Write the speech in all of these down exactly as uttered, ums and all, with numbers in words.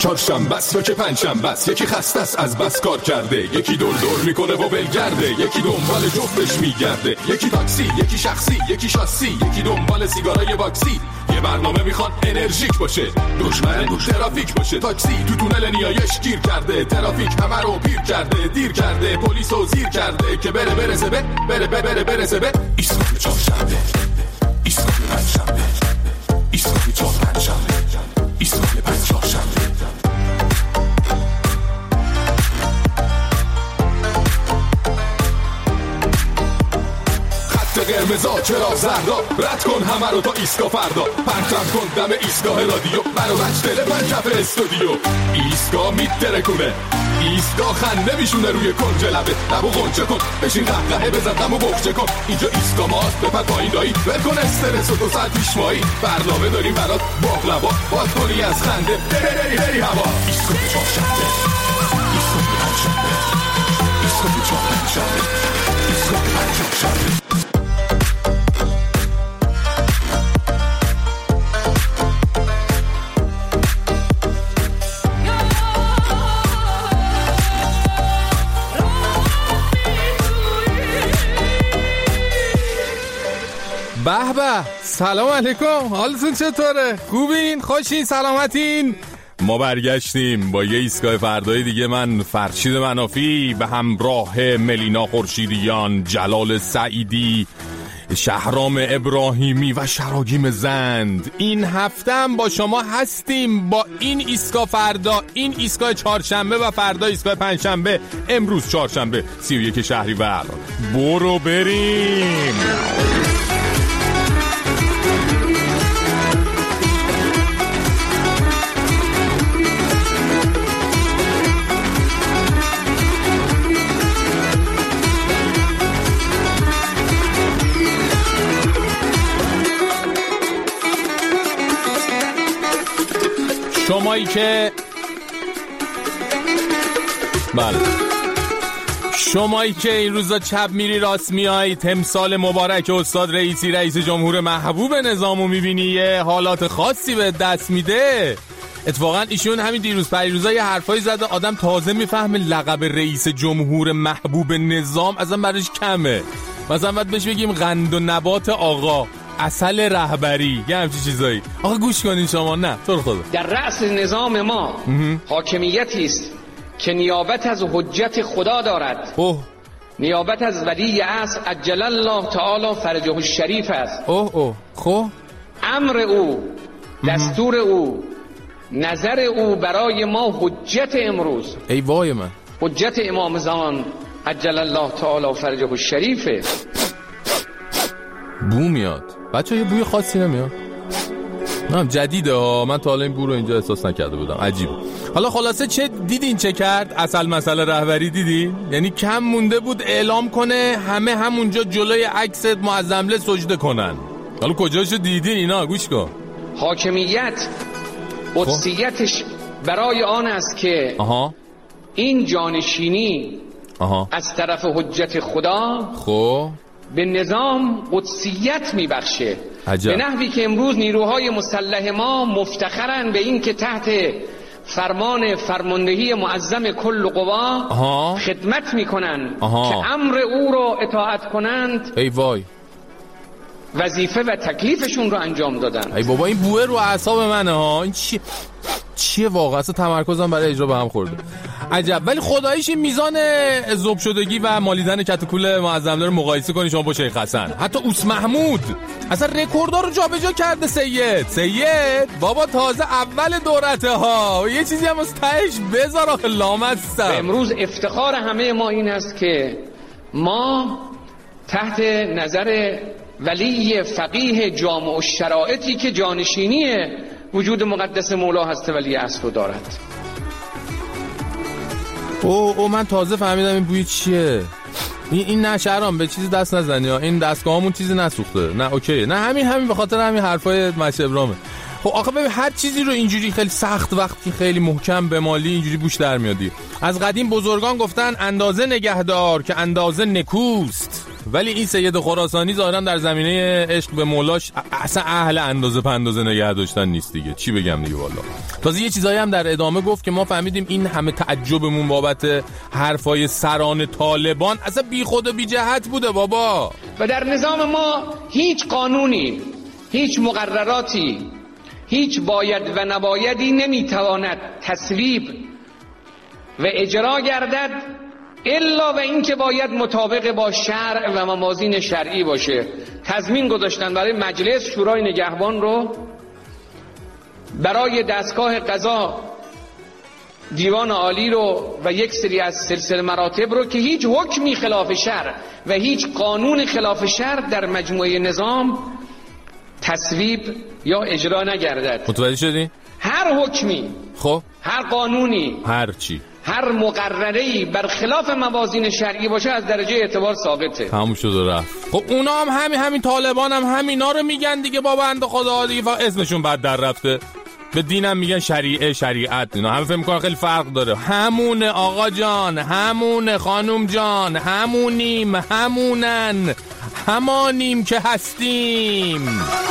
چهارشنبه است و که پنجشنبه است، یکی خسته است از بس کار کرده، یکی دور دور میکنه و ولگرده، یکی دنبال جفتش میگرده، یکی تاکسی، یکی شخصی، یکی شاسی، یکی دنبال سیگارای باکسی. یه برنامه میخوان انرژیک باشه، دشمن ترافیک باشه، تاکسی تو تونل نیایش گیر کرده، ترافیک همه رو پیر کرده، دیر کرده، پلیسو زیر کرده که بره برسه به بره بره بره برسه به ایستگاه چهارشنبه، ایستگاه پنجشنبه، ایستگاه چهار پنجشنبه، ایستگاه پنج چهارشنبه. قرمزا چرا زردا، رد کن همه رو تا ایستگاه فردا، پرچم کن دم ایستگاه رادیو، برو بچ دل پنجف استودیو. ایستگاه میترکونه، ایستگاه خنده میشونه روی کنج لبه، لبو غنچه کن بشین قهقهه بزن دمو بخچه کن، اینجا ایستگاه ماست بپر پایین دایی، ول کن استرس و دو ساعت پیش مایی، برنامه داریم برات باقلوا، باز کنی از خنده بری بری بری هوا. ایستگاه چهارشنبه، ایستگاه پنجشنبه، ایستگاه چهار پنجشنبه، ایستگاه پنج چهارشنبه. به به، سلام علیکم، حالتون چطوره؟ خوبین؟ خوشین؟ سلامتین؟ ما برگشتیم با یه ایستگاه فردای دیگه. من فرشید منافی به همراه ملینا خورشیدیان، جلال سعیدی، شهرام ابراهیمی و شراگیم زند این هفته هم با شما هستیم با این ایستگاه فردا، این ایستگاه چهارشنبه و فردا ایستگاه پنجشنبه. امروز چهارشنبه سی و یک شهریور. برو بریم. شمایی که بله شمایی که این روزا چپ میری راست میای، تمثال مبارک استاد رئیسی رئیس جمهور محبوب نظامو میبینی، یه حالات خاصی به دست میده. اتفاقا ایشون همین دیروز پریروزا یه حرفایی زده آدم تازه میفهمه لقب رئیس جمهور محبوب نظام اصلا براش کمه. مثلا باید بهش بگیم قند و نبات آقا، اصل رهبری، یه همچین چیزایی. آقا گوش کنین شما. نه تو رو خدا، در رأس نظام ما حاکمیتی است که نیابت از حجت خدا دارد. اوه. نیابت از ولی عصر عجل الله تعالی فرجه الشریف است. اوه اوه. خب امر او، دستور او، نظر او برای ما حجت امروز. ای وای من، حجت امام زمان عجل الله تعالی فرجه الشریفه. بو میاد بچه، یه بوی خاصی نمیاد؟ نه جدیده ها، من تا حالا این بو رو اینجا احساس نکرده بودم، عجیبه. حالا خلاصه چه دیدین چه کرد؟ اصل مسئله رهبری دیدین؟ یعنی کم مونده بود اعلام کنه همه همونجا جلوی عکس معظمله سجده کنن. حالا کجاشو دیدین اینا؟ گوش کن. حاکمیت قدسیتش برای آن است که آها این جانشینی آها از طرف حجت خدا خب به نظام قدسیت میبخشه، به نحوی که امروز نیروهای مسلح ما مفتخرن به این که تحت فرمان فرماندهی معظم کل قوا خدمت میکنن که امر او رو اطاعت کنند. ای وای، وظیفه و تکلیفشون رو انجام دادن. ای بابا این بوه رو اعصاب منه ها. این چی چیه واقعا؟ اصلا تمرکزم برای اجرا به هم خورده. عجب. ولی خداییش این میزان ذوب شدگی و مالیدن کتکول معظمله رو مقایسه کنی شما با شیخ حسن، حتی اوس محمود اصلا رکوردها رو جابجا کرده. سید سید بابا تازه اول دورته ها، یه چیزی هم از تهش بذار آخه لامصب. امروز افتخار همه ما این است که ما تحت نظر ولی فقیه جامع الشرائطی که جانشینی وجود مقدس مولا هست ولی عصر رو دارد. او او من تازه فهمیدم این بوی چیه. این این نه شهرام به چیزی دست نزنی ها، این دستگاهمون چیزی نسوخته. نه اوکی، نه همین همین به خاطر همین حرفای مشه ابراهیمه. خب آخه ببین هر چیزی رو اینجوری خیلی سخت وقتی خیلی محکم بمالی اینجوری بوش در میادی. از قدیم بزرگان گفتن اندازه نگهدار که اندازه نکوست، ولی این سید خراسانی ظاهرا در زمینه عشق به مولاش اصلا اهل اندازه پندازه نگه داشتن نیست دیگه. چی بگم دیگه والا. تازه یه چیزایی هم در ادامه گفت که ما فهمیدیم این همه تعجبمون بابت حرفای سران طالبان اصلا بی خود و بی جهت بوده بابا. و در نظام ما هیچ قانونی، هیچ مقرراتی، هیچ باید و نبایدی نمیتواند تصویب و اجرا گردد الا و اینکه باید مطابق با شرع و موازین شرعی باشه. تضمین گذاشتن برای مجلس شورای نگهبان رو، برای دستگاه قضا دیوان عالی رو و یک سری از سلسله مراتب رو که هیچ حکمی خلاف شرع و هیچ قانون خلاف شرع در مجموعه نظام تصویب یا اجرا نگردد. متوجه شدی؟ هر حکمی، خب هر قانونی، هر چی، هر مقرره‌ای بر خلاف موازین شرعی باشه از درجه اعتبار ساقطه. تموم شد و رفت. خب اونا هم همین همین طالبان هم همینا رو میگن دیگه بابا، بنده خدا دیگه فقط اسمشون بد در رفته. به دینم میگن شریعه، شریعت. اینا همه فکر میکنن خیلی فرق داره. همونه آقا جان، همونه خانم جان، همونیم، همونن، همانیم که هستیم.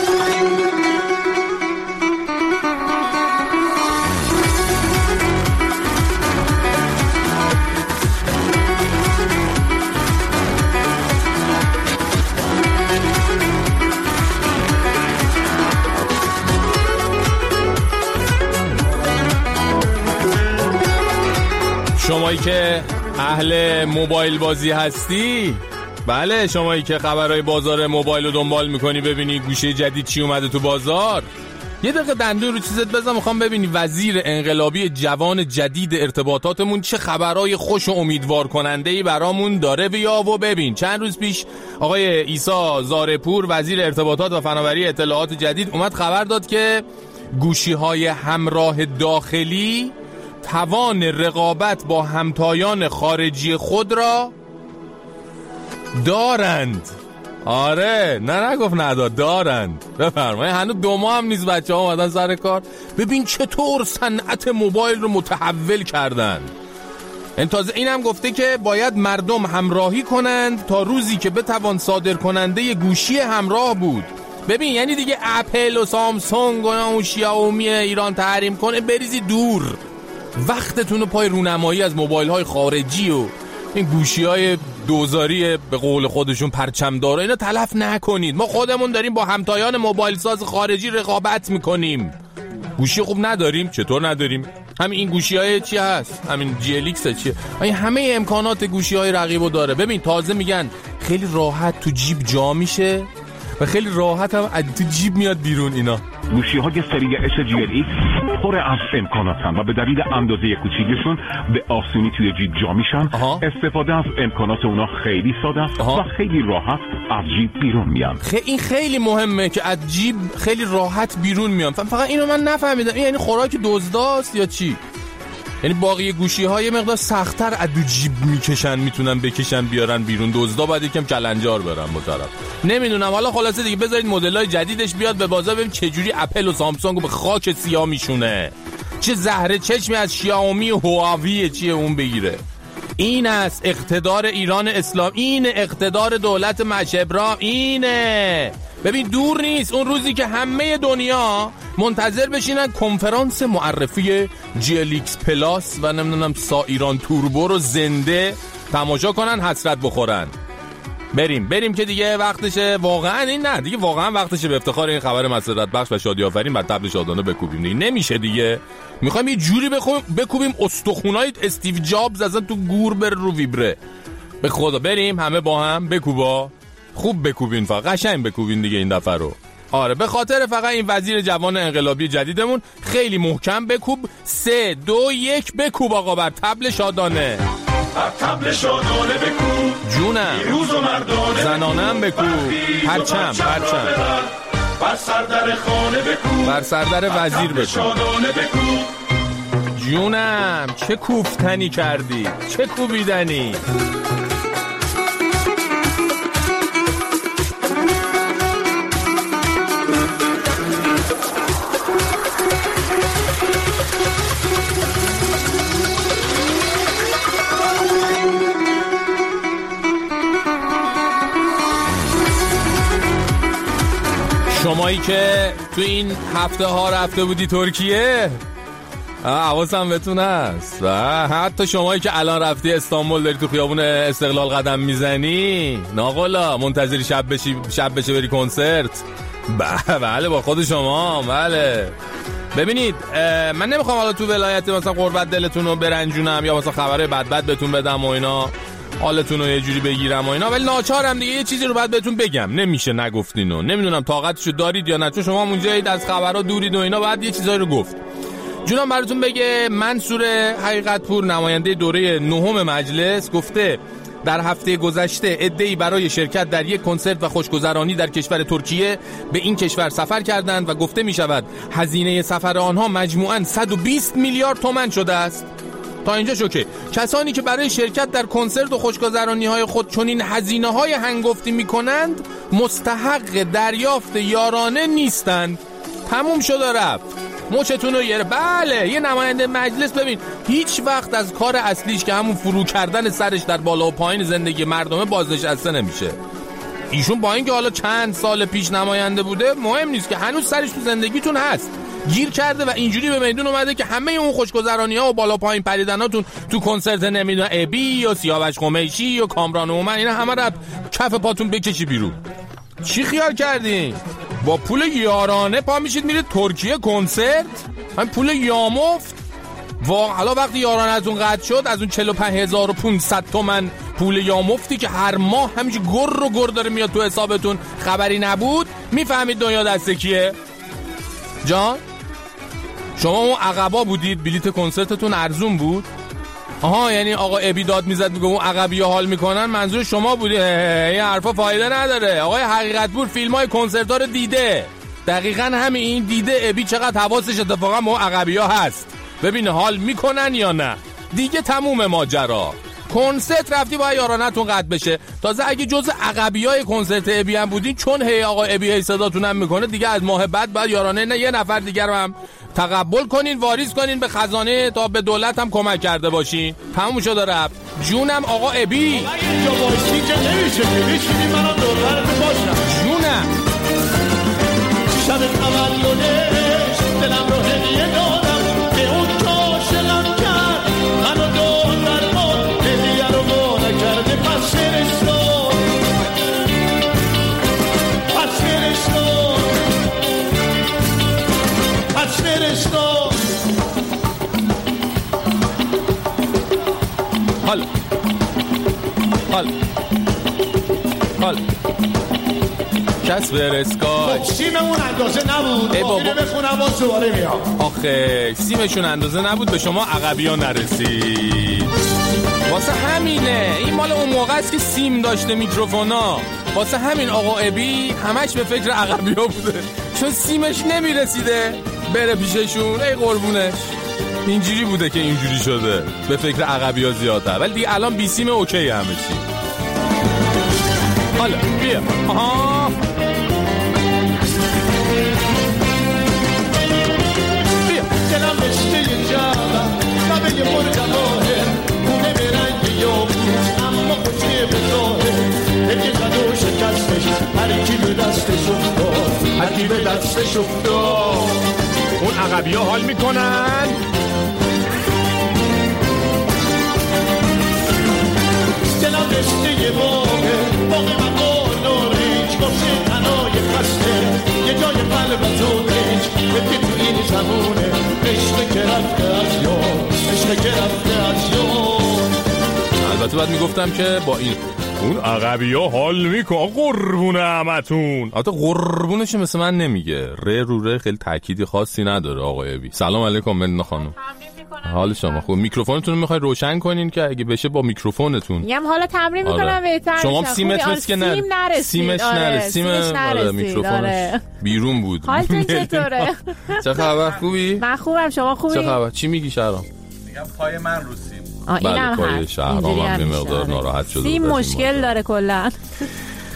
شمایی که اهل موبایل بازی هستی، بله شمایی که خبرهای بازار موبایل رو دنبال میکنی ببینی گوشه جدید چی اومده تو بازار، یه دقیقه دندون رو چیزت بزن، میخوام ببینی وزیر انقلابی جوان جدید ارتباطاتمون چه خبرهای خوش و امیدوار کننده‌ای برامون داره. بیا و ببین. چند روز پیش آقای عیسی زارپور وزیر ارتباطات و فناوری اطلاعات جدید اومد خبر داد که گوشی‌های همراه داخلی توان رقابت با همتایان خارجی خود را دارند. آره نه نگفت نداد، دارند. بفرمایید. هنوز دو ماه هم نیست بچه ها اومدن سر کار. ببین چطور صنعت موبایل رو متحول کردن. این تازه این هم گفته که باید مردم همراهی کنند تا روزی که بتوان صادر کننده گوشی همراه بود. ببین یعنی دیگه اپل و سامسونگ و اون شیائومی ایران تحریم کنه بریزی دور. وقتتون رو پای رونمایی از موبایل های خارجی و این گوشی های دوزاری به قول خودشون پرچم داره اینا تلف نکنید. ما خودمون داریم با همتایان موبایل ساز خارجی رقابت میکنیم. گوشی خوب نداریم؟ چطور نداریم؟ همین این گوشی های چی هست؟ همین جی ال ایکس چیه؟ این همه امکانات گوشی های رقیبو داره. ببین تازه میگن خیلی راحت تو جیب جا میشه و خیلی راحت هم از تو جیب میاد بیرون. اینا گوشی‌های سری اس جی ال ایکس پر از امکاناتن و به دلیل اندازه کوچیکشون به آسونی توی جیب جا میشن. استفاده از امکانات اونا خیلی ساده است و خیلی راحت از جیب بیرون میان. خیلی این خیلی مهمه که از جیب خیلی راحت بیرون میان. فقط اینو من نفهمیدم، یعنی خوراک دزداست یا چی؟ یعنی باقی گوشی های مقدار سخت‌تر از دو جیب میکشن، میتونن بکشن بیارن بیرون. دزدا باید یکم کلنجار برن با طرف. نمیدونم. حالا خلاصه دیگه بذارید مدل‌های جدیدش بیاد به بازار ببین چه جوری اپل و سامسونگ رو به خاک سیاه میشونه. چه زهره چشمی از شیائومی و هواوی چیه اون بگیره. این است اقتدار ایران اسلام، این اقتدار دولت مشبرا، اینه. ببین دور نیست اون روزی که همه دنیا منتظر بشینن کنفرانس معرفی جی ال ایکس پلاس و نمیدونم سا ایران توربو رو زنده تماشا کنن، حسرت بخورن. بریم بریم که دیگه وقتشه. واقعا این نه دیگه واقعا وقتشه به افتخار این خبر مسرت بخش و شادی آفرین بر طبل شادانه بکوبیم. دیگه نمیشه دیگه. میخوایم یه جوری بخویم بکوبیم استخونای استیو جابز اصلا تو گور بر رو ویبره. به خدا بریم همه با هم بکوبا. خوب بکوبین، فقط قشنگ بکوبین دیگه این دفعه رو. آره به خاطر فقط این وزیر جوان انقلابی جدیدمون خیلی محکم بکوب. سه دو یک بکوب آقا بر طبل شادانه. بر طبل شادانه بکوب جونم پیروز و مردانه زنانم بکوب. پرچم پرچم بر سردر خانه بکوب بر سردر وزیر بکوب. جونم چه کوفتنی کردی، چه کوبیدنی. شمایی که تو این هفته ها رفته بودی ترکیه، حواسم بهتون هست، و حتی شمایی که الان رفتی استانبول داری تو خیابون استقلال قدم میزنی، ناقلا منتظری شب بشی شب بشه بری کنسرت. بله با خود شما. بله ببینید، من نمیخوام حالا تو ولایت مثلا قربت دلتون رو برنجونم یا مثلا خبره بد بد بهتون بدم و اینا، حالتون رو یه جوری بگیرم و اینا، ولی ناچارم دیگه یه چیزی رو بعد بهتون بگم. نمیشه نگفتینو. نمیدونم طاقتشو دارید یا نه، چون شما اونجایید از خبرها دورید و اینا، بعد یه چیزایی رو گفت. جونم براتون بگه منصور حقیقت پور، نماینده دوره نهم مجلس، گفته در هفته گذشته عده‌ای برای شرکت در یک کنسرت و خوشگذرانی در کشور ترکیه به این کشور سفر کردند و گفته می شود هزینه سفر آنها مجموعاً صد و بیست میلیارد تومان شده است. تا اینجا شوکه. کسانی که برای شرکت در کنسرت و خوشگذرانی‌های خود چنین هزینه‌های هنگفتی می‌کنند مستحق دریافت یارانه نیستند. تموم شد رفت. موچتون رو یه بله یه نماینده مجلس ببین هیچ وقت از کار اصلیش که همون فرو کردن سرش در بالا و پایین زندگی مردمه بازنشسته نمیشه. ایشون با اینکه حالا چند سال پیش نماینده بوده مهم نیست که هنوز سرش تو زندگیتون هست، گیر کرده و اینجوری به میدون اومده که همه اون خوشگذرانی‌ها و بالا پایین پریدناتون تو کنسرت نمیدونم ابی یا سیاوش قمیشی یا کامران اومن اینا همه رو کف پاتون بکشی بیرون. چی خیال کردین؟ با پول یارانه پا میشید میرید ترکیه کنسرت؟ همین پول یامفت؟ واقعا حالا وقتی یارانه از اون قطع شد، از اون چهل و پنج هزار و پانصد تومن پول یامفتی که هر ماه همیشه گر رو گر داره میاد تو حسابتون خبری نبود، میفهمید دنیا دست کیه؟ جان؟ شما اون عقبا بودید بلیت کنسرتتون ارزون بود؟ آها یعنی آقا ابی داد میزد میگه اون عقبی حال میکنن، منظور شما بودی؟ این حرفا فایده نداره. آقای حقیقت پور فیلم های کنسرت ها رو دیده، دقیقاً همین این دیده ابی چقدر حواسش اتفاقا با عقبی ها هست، ببینه حال میکنن یا نه. دیگه تموم ماجرا. کنسرت رفتی باید یارانتون قطع بشه. تازه اگه جز عقبیای کنسرت ابی هم بودین، چون هی آقا ابی هی صداتون هم میکنه دیگه، از ماه بعد باید یارانه نه یه نفر دیگر رو هم تقبل کنین، واریز کنین به خزانه تا به دولت هم کمک کرده باشین. تموم شد رفت. جونم آقا ابی. اینجا باشی که نمیشه که بشینی منو دوربر باشم. جونم شب تولدش دلم رو هدیه دادم که اون که عاشقم کرد منو دوربر ما هدیه رو با نکرده، پس فرستاد پس فرستاد پس فرستاد. حال حال حال کس برسکای سیممون اندازه نبود، اینو بخونم باز دوباره میام. آخه سیمشون اندازه نبود، به شما عقبی ها نرسید. واسه همینه این مال اون موقع است که سیم داشته میکروفونا. واسه همین آقا ابی همش به فکر عقبی ها بوده، چون سیمش نمیرسیده بره پیششون. ای قربونش اینجوری بوده که اینجوری شده، به فکر عقبی ها زیادتر. ولی دیگه الان بی سیم اوکی همه چی. حالا بیا آها بیا دلم رشته جواب لبه یه مرگماهه خونه به رنگ یابوت اما خوشیه به ظاهر هدیه زد و شکستش هر کی به دستش افتاد هر کی به دستش افتاد. اون عقبی ها حال میکنن. دلم رشته باغه باغ مقال و ریچ باشه تنای خسته یه جای قلب تو ریچ بکی تو این زمونه عشق که رفته از یاد عشق که رفته از یاد. البته باید میگفتم که با این اون عقبی ها حال میکن قربونه همتون. البته قربونش مثل من نمیگه، ره رو ره خیلی تأکیدی خاصی نداره. آقای ابی سلام علیکم ملینا خانم، حال شما خوب؟ میکروفونتون رو میخوای روشن کنین که اگه بشه با میکروفونتون میگم حالا تمرین میکنم. آره. بهتر شما سیمت مثل که نه سیم نرسید. سیمش نرسید. سیمش نرسید. میکروفونش آره. بیرون بود. حالتون چطوره؟ چه خبر؟ خوبی؟ من خوبم، شما خوبی؟ چه خبر؟ چی میگی شهرام؟ میگم پای من رو سیم. بله پای شهرام هم به مقدار ناراحت شده. سیم مشکل داره کلا.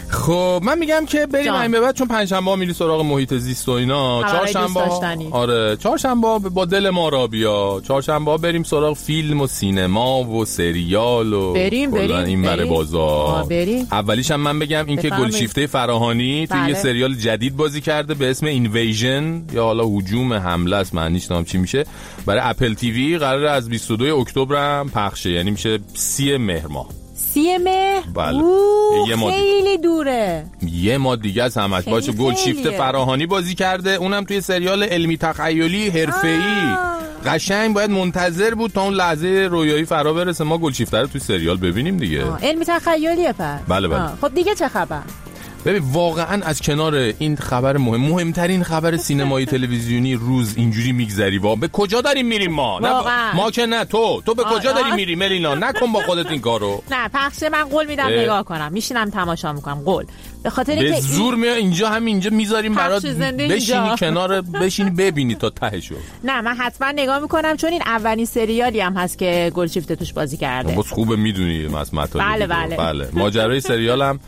خب من میگم که بریم این به بعد، چون پنجشنبه میری سراغ محیط زیست و اینا. چهارشنبه آره چهارشنبه با دل ما را بیا. چهارشنبه بریم سراغ فیلم و سینما و سریال و بریم بریم این بره بازار. بریم. اولیش هم من بگم این که گلشیفته فراهانی توی بله. یه سریال جدید بازی کرده به اسم اینویژن یا حالا هجوم حمله است، معنیش نام چی میشه، برای اپل تیوی قراره از بیست و دوم اکتبر هم پخشه، یعنی میشه سی مهر ماه. سی مهر؟ بله. یه ماه خیلی دوره. یه ماه دیگه از همش باشه. گلشیفته فراهانی بازی کرده، اونم توی سریال علمی تخیلی حرفه‌ای. قشنگ باید منتظر بود تا اون لحظه رویایی فرا برسه ما گلشیفته رو توی سریال ببینیم دیگه. علمی تخیلیه پس. بله بله. خب دیگه چه خبر؟ ببین واقعا از کنار این خبر مهم، مهمترین خبر سینمایی تلویزیونی روز اینجوری میگذری. وا به کجا داریم میریم ما؟ نه ما که نه، تو تو به کجا داری میری ملینا؟ نکن با خودت این کارو. نه پخشه من قول میدم نگاه کنم، میشینم تماشا میکنم. قول به خاطر اینکه به زور میاد اینجا هم اینجا میذاریم برات بشینی کنار بشینی ببینی تا تهشو. نه من حتما نگاه میکنم، چون این اولین سریالی هم هست که گلشیفته توش بازی کرده. بس خوبه میدونی مطلب. بله بله بله. ماجرای سریالم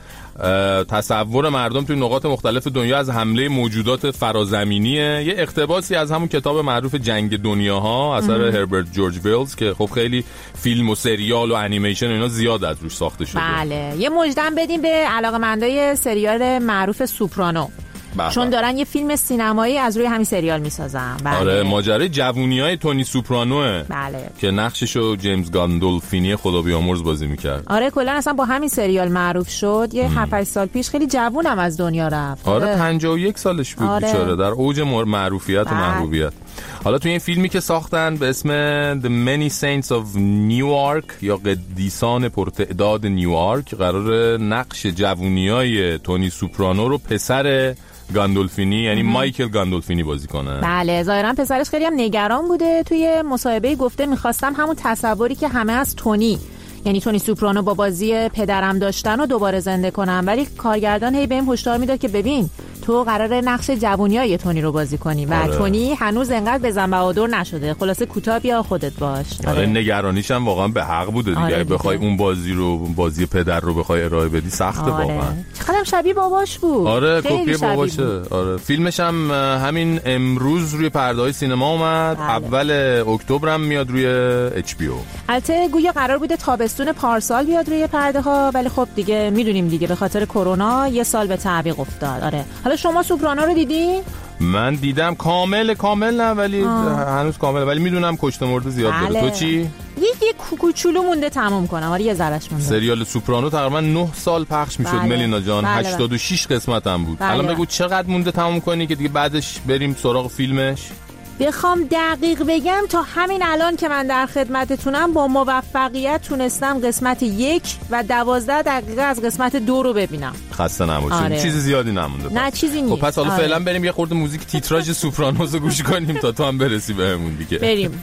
تصور مردم توی نقاط مختلف دنیا از حمله موجودات فرازمینیه. یه اقتباسی از همون کتاب معروف جنگ دنیاها اثر هربرت جورج ویلز که خب خیلی فیلم و سریال و انیمیشن و اینا زیاد از روش ساخته شده. بله. یه مژدم بدیم به علاقه‌مندای سریال معروف سوپرانو. بحبه. چون دارن یه فیلم سینمایی از روی همین سریال میسازن. بله. آره ماجرای جوونیای تونی سوپرانوه. بله. که نقششو جیمز گاندولفینی خدا بیامرز بازی میکرد. آره کلا اصلا با همین سریال معروف شد. یه هفت هشت سال پیش خیلی جوونم از دنیا رفت. آره پنجاه و یک سالش بود آره. بیچاره در اوج معروفیت بله. و محبوبیت. حالا تو این فیلمی که ساختن به اسم The Many Saints of Newark یا قدیسان پرتعداد نیویورک، قرار نقش جوونیای تونی سوپرانو رو پسر گاندولفینی یعنی مایکل گاندولفینی بازی کنه. بله ظاهرا پسرش خیلی هم نگران بوده. توی مصاحبه گفته میخواستم همون تصوری که همه از تونی یعنی تونی سوپرانو با بازی پدرم داشتن و دوباره زنده کنم، ولی کارگردان هی بهم هشدار میداد که ببین تو قراره نقش جوونیای تونی رو بازی کنی و آره. تونی هنوز انقدر بزن بهادر نشده، خلاصه کوتاه بیا خودت باش. آره, آره نگرانیش هم واقعا به حق بوده دیگه. آره بخوای اون بازی رو بازی پدر رو بخوای ارائه بدی سخته آره. واقعا. خودم شبیه باباش بود. آره کپی باباشه. آره فیلمش هم همین امروز روی پرده‌های سینما اومد. بله. اول اکتبر هم میاد روی اچ پی او. البته گویا قرار بوده تابستون پارسال بیاد روی پرده ها، ولی خب دیگه میدونیم دیگه به خاطر کرونا یه سال به تعویق افتاد. آره حالا شما سوپرانو رو دیدی؟ من دیدم کامل کامل نه ولی آه. هنوز کامل، ولی میدونم کشته مرده زیاد بله. داره. تو چی؟ یه یه کوچولو مونده تموم کنم. آره یه ذرهش مونده. سریال سوپرانو تقریبا نه سال پخش میشد. بله. ملینا جان بله. هشتاد و شش قسمت هم بود. بله. الان بگو چقدر مونده تموم کنی که دیگه بعدش بریم سراغ فیلمش؟ بخوام دقیق بگم تا همین الان که من در خدمتتونم با موفقیت تونستم قسمت یک و دوازده دقیقه از قسمت دو رو ببینم. خسته نباشید. آره. چیزی زیادی نمونده. نه چیزی نیست. خب پس حالا آره. فعلا بریم یه خورده موزیک تیتراژ سوپرانوز رو گوش کنیم تا تو هم برسی بهمون دیگه. بریم.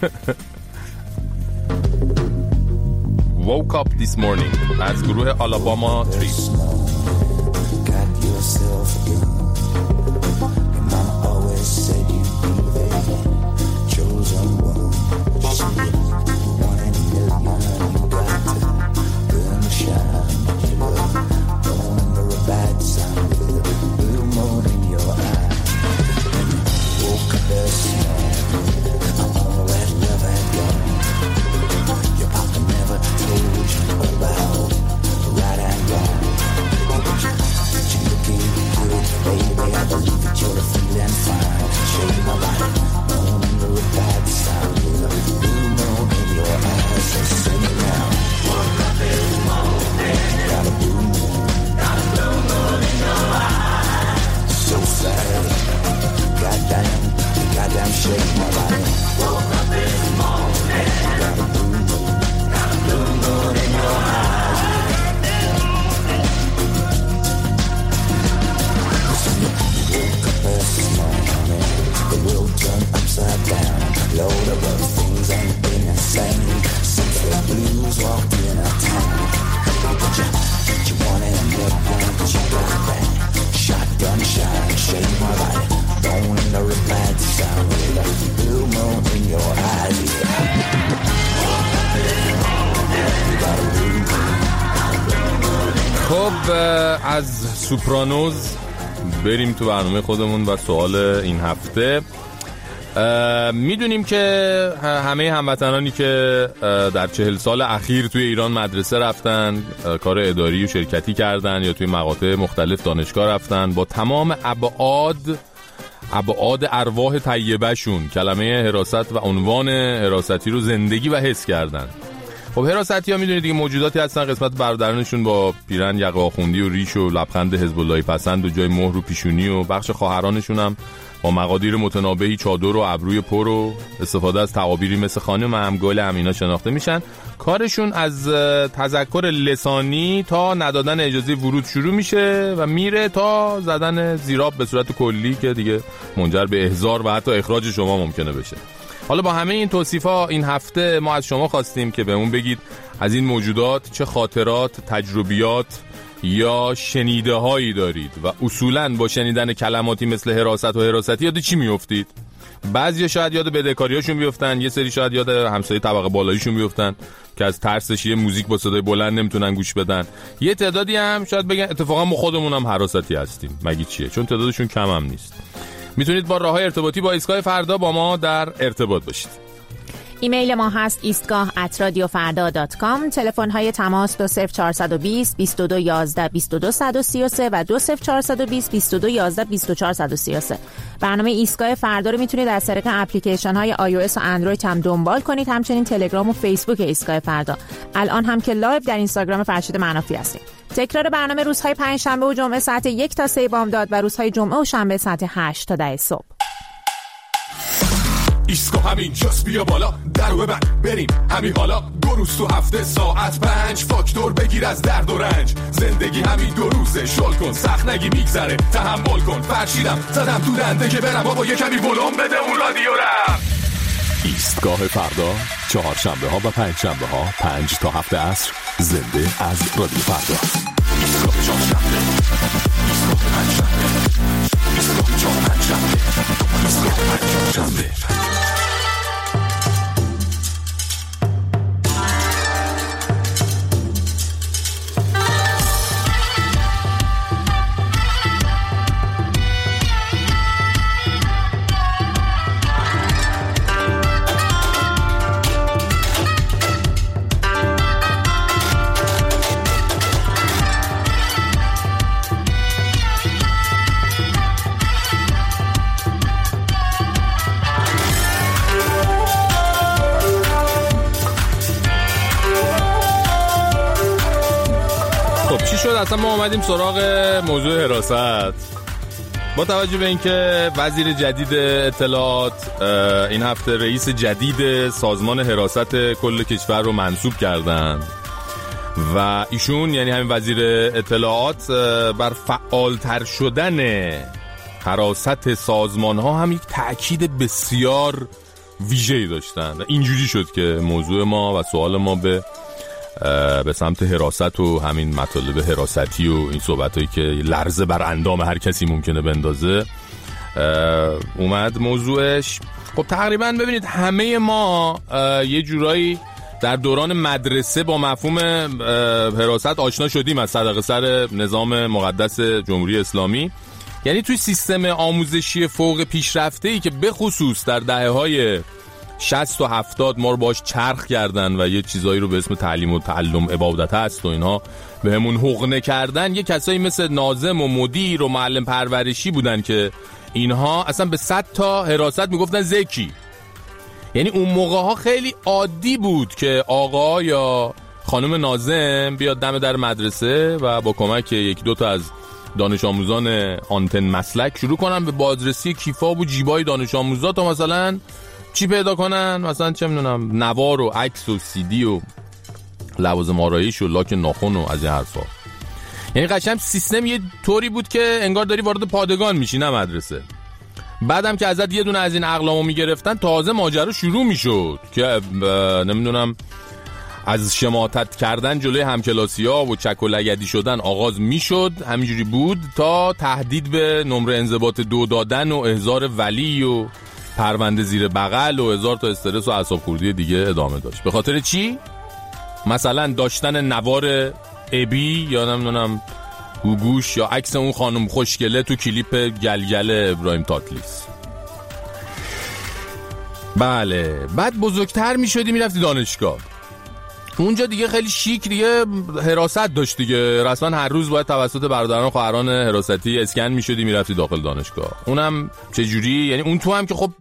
Woke up this morning از گروه آلاباما تری. خب از سوپرانوز بریم تو برنامه خودمون و سوال این هفته. میدونیم که همه هموطنانی که در چهل سال اخیر توی ایران مدرسه رفتن، کار اداری و شرکتی کردن یا توی مقاطع مختلف دانشگاه رفتن، با تمام ابعاد ابعاد ارواح طیبه‌شون کلمه حراست و عنوان حراستی رو زندگی و حس کردن. خب حراستی ها میدونید دیگه موجوداتی هستن قسمت برادرانشون با پیرن یقه آخوندی و ریش و لبخند حزب اللهی پسند و جای مهر و پیشونی، و بخش خواهرانشون هم با مقادیر متنابهی چادر و ابروی پر و استفاده از تعابیری مثل خانم همگل امینا شناخته میشن. کارشون از تذکر لسانی تا ندادن اجازه ورود شروع میشه و میره تا زدن زیراب به صورت کلی که دیگه منجر به احضار و حتی اخراج شما ممکنه بشه. حالا با همه این توصیفا این هفته ما از شما خواستیم که بهمون بگید از این موجودات چه خاطرات، تجربیات یا شنیده هایی دارید و اصولاً با شنیدن کلماتی مثل حراست و حراستی یاد چی میافتید؟ بعضیا شاید یاد بدهکاریاشون بیفتن، یه سری شاید یاد همسایه طبقه بالاییشون بیفتن که از ترسش یه موزیک با صدای بلند نمیتونن گوش بدن. یه تعدادی هم شاید بگن اتفاقا ما خودمون هم حراستی هستیم، مگه چیه؟ چون تعدادشون کم هم نیست. میتونید با راههای ارتباطی با ایستگاه فردا با ما در ارتباط باشید. ایمیل ما هست ایستگاه ات رادیو فردا دات کام. تلفن های تماس دو صفر چهار دو صفر بیست و دو یازده بیست و دو صد و سی و سه و دو صفر چهار دو صفر بیست و دو یازده بیست و چهار صد و سی و سه. برنامه ایستگاه فردا رو میتونید از طریق اپلیکیشن های آی او اس و اندروید هم دنبال کنید، همچنین تلگرام و فیسبوک ایستگاه فردا. الان هم که لایو در اینستاگرام فرشید منافی هستیم. تکرار برنامه روزهای پنجشنبه و جمعه ساعت یک تا سه بامداد و روزهای جمعه و شنبه ساعت هشت تا ده صبح. ایستگاه همین جاست، بیا بالا درو ببند بریم همین حالا. دو روز تو هفته ساعت پنج فاکتور بگیر از درد و رنج. زندگی همین دو روزه، شل کن سخت نگی میگذره، تحمل کن. فرشیدم زدم تو دنده که برم بابا یه کمی ولوم بده اون رادیو رم. ایستگاه فردا چهارشنبه ها و پنج شنبه ها پنج تا هفت عصر زنده از رادیو فردا. ایستگاه چهارشنبه، ایستگاه پنجشنبه، ایستگاه چهار پنجشنبه، ایستگاه پنجشنبه. اصلا ما اومدیم سراغ موضوع حراست با توجه به اینکه وزیر جدید اطلاعات این هفته رئیس جدید سازمان حراست کل کشور رو منصوب کردن و ایشون یعنی همین وزیر اطلاعات بر فعالتر شدن حراست سازمان ها هم یک تأکید بسیار ویژه‌ای داشتن. اینجوری شد که موضوع ما و سوال ما به به سمت حراست و همین مطالب حراستی و این صحبتایی که لرزه بر اندام هر کسی ممکنه بندازه اومد موضوعش. خب تقریبا ببینید همه ما یه جورایی در دوران مدرسه با مفهوم حراست آشنا شدیم از صدقه سر نظام مقدس جمهوری اسلامی، یعنی توی سیستم آموزشی فوق پیشرفته‌ای که به خصوص در دهه‌های شصت و هفتاد ما رو باش چرخ کردن و یه چیزایی رو به اسم تعلیم و تعلم عبادت هست و اینها به همون حقنه کردن. یه کسایی مثل ناظم و مدیر و معلم پرورشی بودن که اینها اصلا به صد تا حراست میگفتن زکی. یعنی اون موقع ها خیلی عادی بود که آقا یا خانم ناظم بیاد دم در مدرسه و با کمک یکی دو تا از دانش آموزان آنتن مسلک شروع کنن به بازرسی کیفا و جیبای دانش آموزا تا مثلا چی پیدا کنن، مثلا چه میدونم نوار و عکس و سی دی و لوازم آرایش و لاک ناخن و از این حرفا. یعنی قشنگ سیستم یه طوری بود که انگار داری وارد پادگان میشی نه مدرسه. بعدم که ازت یه دونه از این اقلامو میگرفتن تازه ماجرا شروع میشد که نمیدونم از شماتت کردن جلوی همکلاسی‌ها و چک و لگدی شدن آغاز میشد. همینجوری بود تا تهدید به نمره انضباط دو دادن و احضار ولی و پرونده زیر بغل و هزار تا استرس و اعصاب خوردی دیگه ادامه داشت. به خاطر چی؟ مثلا داشتن نوار ابی یا نمیدونم گوگوش یا عکس اون خانم خوشگله تو کلیپ گلگل ابراهیم تاتلیس. بله بعد بزرگتر می شدی می رفتی دانشگاه، اونجا دیگه خیلی شیک دیگه حراست داشت دیگه، رسما هر روز باید توسط برادران خواهران حراستی اسکن می شدی می رفتی داخل دانشگاه. اونم چجوری؟ یعنی اون تو هم که خب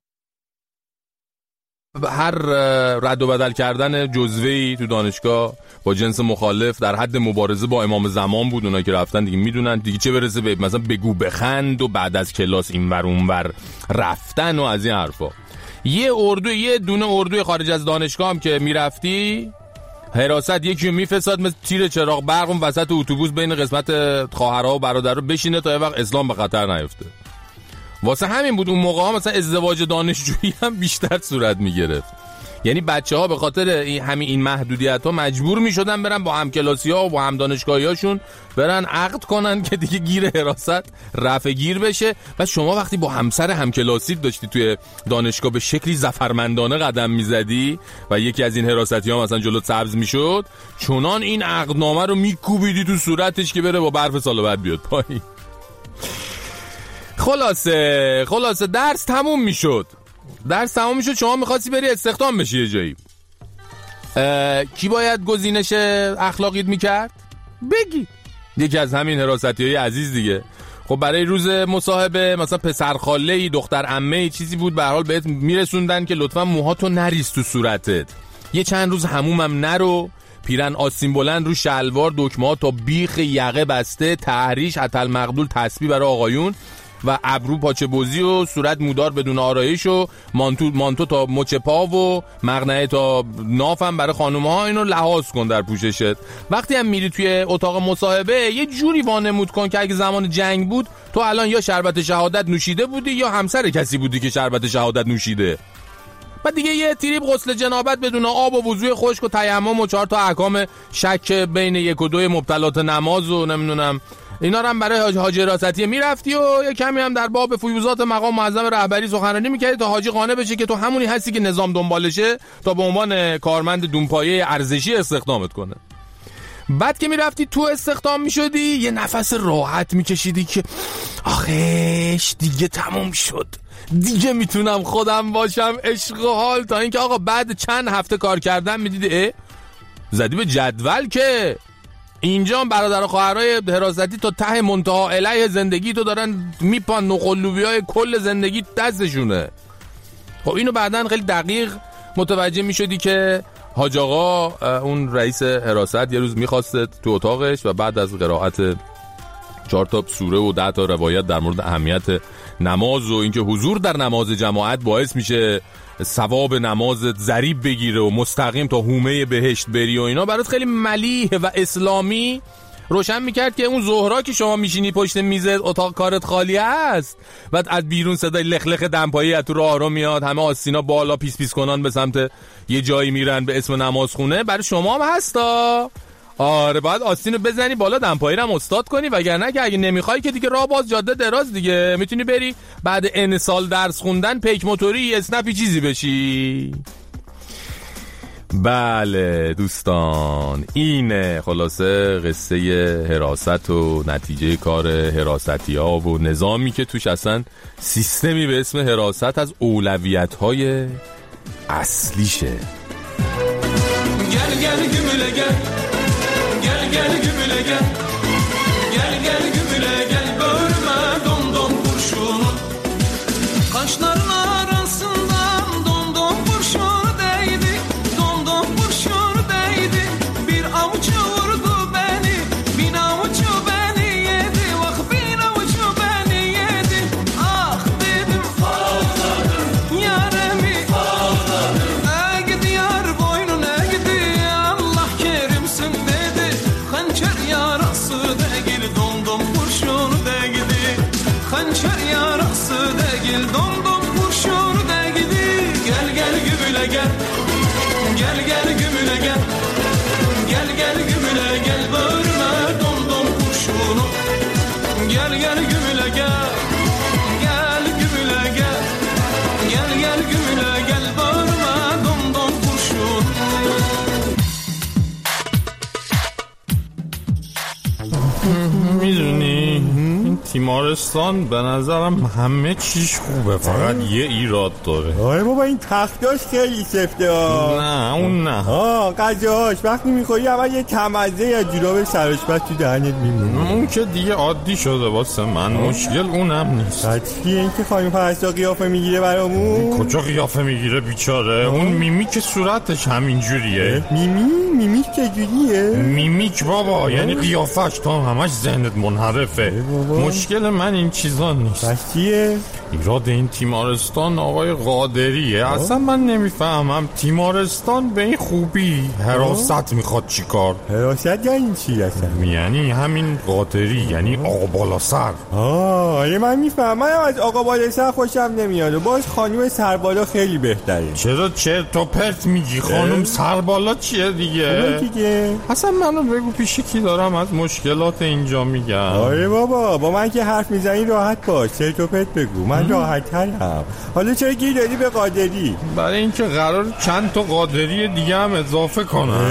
هر رد و بدل کردن جزوه‌ای تو دانشگاه با جنس مخالف در حد مبارزه با امام زمان بود. اونا که رفتن دیگه میدونن دیگه چه برسه به مثلا بگو بخند و بعد از کلاس اینور اونور رفتن و از این حرفا. یه اردو یه دونه اردوی خارج از دانشگاه هم که میرفتی حراست یکی رو میفرستاد مثل تیر چراغ برق اون وسط اتوبوس بین قسمت خواهرها و برادرها بشینه تا یه وقت اسلام به خطر نیفته. واسه همین بود اون موقع ها مثلا ازدواج دانشجویی هم بیشتر صورت میگرفت. یعنی بچه ها به خاطر این همین این محدودیت ها مجبور میشدن برن با همکلاسی ها و با هم دانشگاهی هاشون برن عقد کنن که دیگه گیر حراست رفع گیر بشه. و شما وقتی با همسر همکلاسی داشتی توی دانشگاه به شکلی ظفرمندانه قدم میزدی و یکی از این حراستی ها مثلا جلوت سبز میشد، چنان این عقدنامه رو میکوبیدی تو صورتش که بره با برف سال بعد بیاد پایین. خلاصه خلاصه درس تموم میشد درس تموم میشد شما میخواستی بری استخدام بشی یه جایی. کی باید گزینش اخلاقیت میکرد؟ بگی یکی از همین حراستی های عزیز دیگه. خب برای روز مصاحبه مثلا پسرخاله‌ای دختر عمه‌ای چیزی بود به هر حال بهت میرسوندن که لطفا موهاتو نریز تو صورتت، یه چند روز حمومم نرو، پیرن آستین بلند رو شلوار، دکمه‌ها تا بیخ یقه بسته، تحریش حتی المقدول تسبیح برای آقایون و ابرو پاچه بوزی و صورت مودار بدون آرایش و مانتو مانتو تا مچ پا و مقنعه تا نافم برای خانوم‌ها. اینو لحاظ کن در پوششت. وقتی هم میری توی اتاق مصاحبه یه جوری وانمود کن که اگه زمان جنگ بود تو الان یا شربت شهادت نوشیده بودی یا همسر کسی بودی که شربت شهادت نوشیده. بعد دیگه یه تریپ غسل جنابت بدون آب و وضوء خشک و تیمم و چهار تا احکام شک بین یک و دو مبتلات نماز و نمیدونم اینا رو هم برای حاجی حراستی میرفتی و یه کمی هم در باب فیوزات مقام معظم رهبری سخنرانی میکردی تا حاجی قانع بشه که تو همونی هستی که نظام دنبالشه تا به عنوان کارمند دونپایه ارزشی استخدامت کنه. بعد که میرفتی تو استخدام میشدی یه نفس راحت میکشیدی که آخیش دیگه تموم شد، دیگه میتونم خودم باشم، عشق و حال. تا اینکه آقا بعد چند هفته کار کردن میدیدی اه زدی به جدول که اینجا برادر و خواهرای حراستی تا ته منتها علیه زندگی تو دارن میپان نقلوبیای کل زندگی دستشونه. خب اینو بعدن خیلی دقیق متوجه میشدی که حاج آقا اون رئیس حراست یه روز میخواستت تو اتاقش و بعد از قرائت چهار تا سوره و ده تا روایت در مورد اهمیت نماز و اینکه حضور در نماز جماعت باعث میشه ثواب نمازت ضریب بگیره و مستقیم تا حومه بهشت بری و اینا، برات خیلی ملیح و اسلامی روشن میکرد که اون ظهرا که شما میشینی پشت میزت اتاق کارت خالی هست، بعد از بیرون صدای لخ لخ دمپایی از تو راه رو میاد، همه آستینا بالا پیس پیس کنان به سمت یه جایی میرن به اسم نمازخونه. برای شما هم هستا. آره باید آستینو بزنی بالا دمپایی رو استاد کنی، وگرنه که اگه نمیخوای که دیگه راه باز جاده دراز دیگه میتونی بری بعد ان سال درس خوندن پیک موتوری اسنپی چیزی بشی. بله دوستان اینه خلاصه قصه حراست و نتیجه کار حراستی ها و نظامی که توش اصلا سیستمی به اسم حراست از اولویت های اصلیشه. گل گل گمله گل گل گل gümüle gel Gel gel gümüle gel Bölme dom dom kurşunu Kaşların arasından dom dom kurşunu değdi Dom dom kurşunu değdi Bir avuç vurdu beni Bin avucu beni yedi Vah bin avucu beni yedi Ah dedim ağladım Yaremi ağladım Ey gidi yar boynun ey gidi Allah kerimsin dedi Hançer yarası değil dom dom kurşunu değil Hançer yarası değil dom dom kurşunu değil Gel gel gümüle gel Gel gel gümüle gel Gel gel gümüle gel Bölme dom dom kurşunu Gel gel gümüle gel Gel gümüle gel Gel gel gümüle gel Bölme dom dom kurşunu تیمارستان به نظرم همه چیش خوبه، فقط یه ایراد داره. آره بابا این تختاش خیلی سفته ها. نه اون نه. آه غذاهاش وقتی میخوری اول یه تمزه یا جوراب سرآشپز تو دهنت میمونه. اون که دیگه عادی شده واسه من، مشکل اونم نیست. قطعیه این که خانم پرستا قیافه میگیره برامون. کجا قیافه میگیره بیچاره؟ اون میمیک صورتش همینجوریه. میمی میمیک چجوریه؟ میمیک بابا یعنی قیافش تو همش ذهنت منحرفه. مشکل من این چیزا نیست. پس چیه؟ ایراد این تیمارستان آقای قادریه. اصلا من نمیفهمم تیمارستان به این خوبی حراست میخواد چیکار؟ حراست یعنی چی اصلا؟ یعنی همین قادری، یعنی آقا بالا سر. آه من میفهمم. من از آقا بالا سر خوشم نمیاد و باز خانوم سربالا خیلی بهتره. چرا چرت و پرت میگی؟ خانوم سربالا چیه دیگه؟ دیگه اصلا منو بگو پیش کی دارم از مشکلات اینجا میگم. آره بابا با من که حرف میزنی راحت باش، چرت و پرت بگو، من راحت ترم. حالا چرا گیر دادی به قادری؟ برای اینکه قرار چند تا قادری دیگه هم اضافه کنم.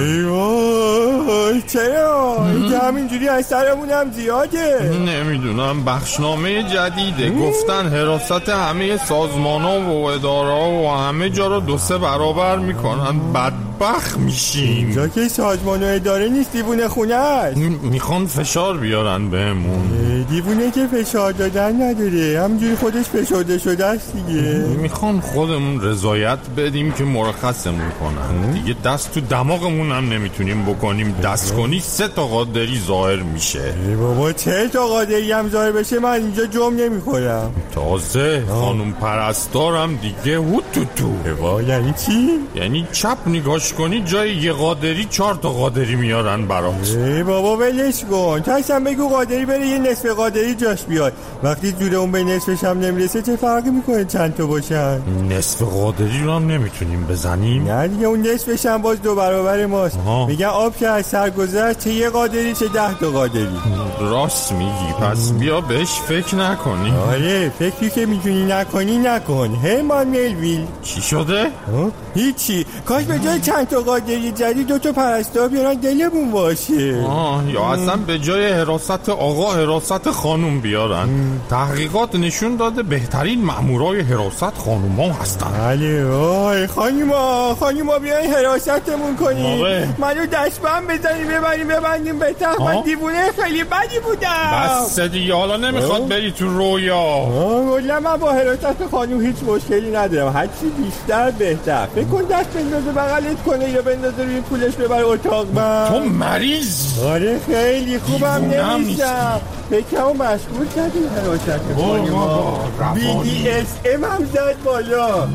ایوه چرا؟ اینکه همینجوری از سرمون هم زیاده. نمیدونم بخشنامه جدیده، گفتن حراست همه سازمانا و ادارا و همه جا رو دو سه برابر میکنن. بدبخت میشیم. اینجا که سازمان و اداره نیست، دیوونه خونه است. میخوان فشار بیارن بهمون. دیوونه که فشار دادن نداره، همینجوری خودش فشرده شده است دیگه. میخوان خودمون رضایت بدیم که مرخصمون کنن دیگه. دست تو دماغمون هم نمیتونیم بکنیم، دست کنی سه تا قادری ظاهر میشه. ای بابا چه تا قادری هم ظاهر بشه من اینجا جمع نمیخورم. تازه خانم پرستارم دیگه هوت تو تو. یعنی چی؟ یعنی چپ نگاش کنی جای یه قادری چهار تا قادری میارن برات. ای بابا ولش کن، تا اصلا بگو قادری بره یه نصف قادری جاش بیاد. وقتی جوره اون به نصفش هم نمیرسه چه فرقی میکنه چند تا باشن؟ نصف قادری رو هم نمیتونیم بزنیم. نه دیگه اون نصفش هم باز دو برابر ماست. آه. میگن آب که از سر گذشت چه یه قادری چه ده تا قادری. راست میگی، پس بیا بهش فکر نکنی. آره فکری که میتونی نکنی نکن. هرمان ملویل. چی شده؟ هیچی، کاش به جای چند تا قادری جدید دو تا پرستار بیارن دلمون باشه. آه یا اصلا به جای حراست آقا حراست خانوم بیارن. تحقیقات نشون داده بهترین مامورای حراست خانوما هستن. بله وای خانوما خانوما بیاین حراستمون کنین. منو دستبند بزنیم ببریم ببندیم به تخت. من دیوونه خیلی بدی بودم. بس دیگه حالا نمیخواد بری تو رویا. والله من با حراست خانوم هیچ مشکلی ندارم، هرچی بیشتر بهتر. فکر کن دست بندازه بغلت کنه یا بندازه روی پولش ببر اتاق من. تو مریض. آره خیلی خوبم نمیشم. فکرمو مشغول کردیم حراست خانوما. بی دی اس ام هم زد بالا.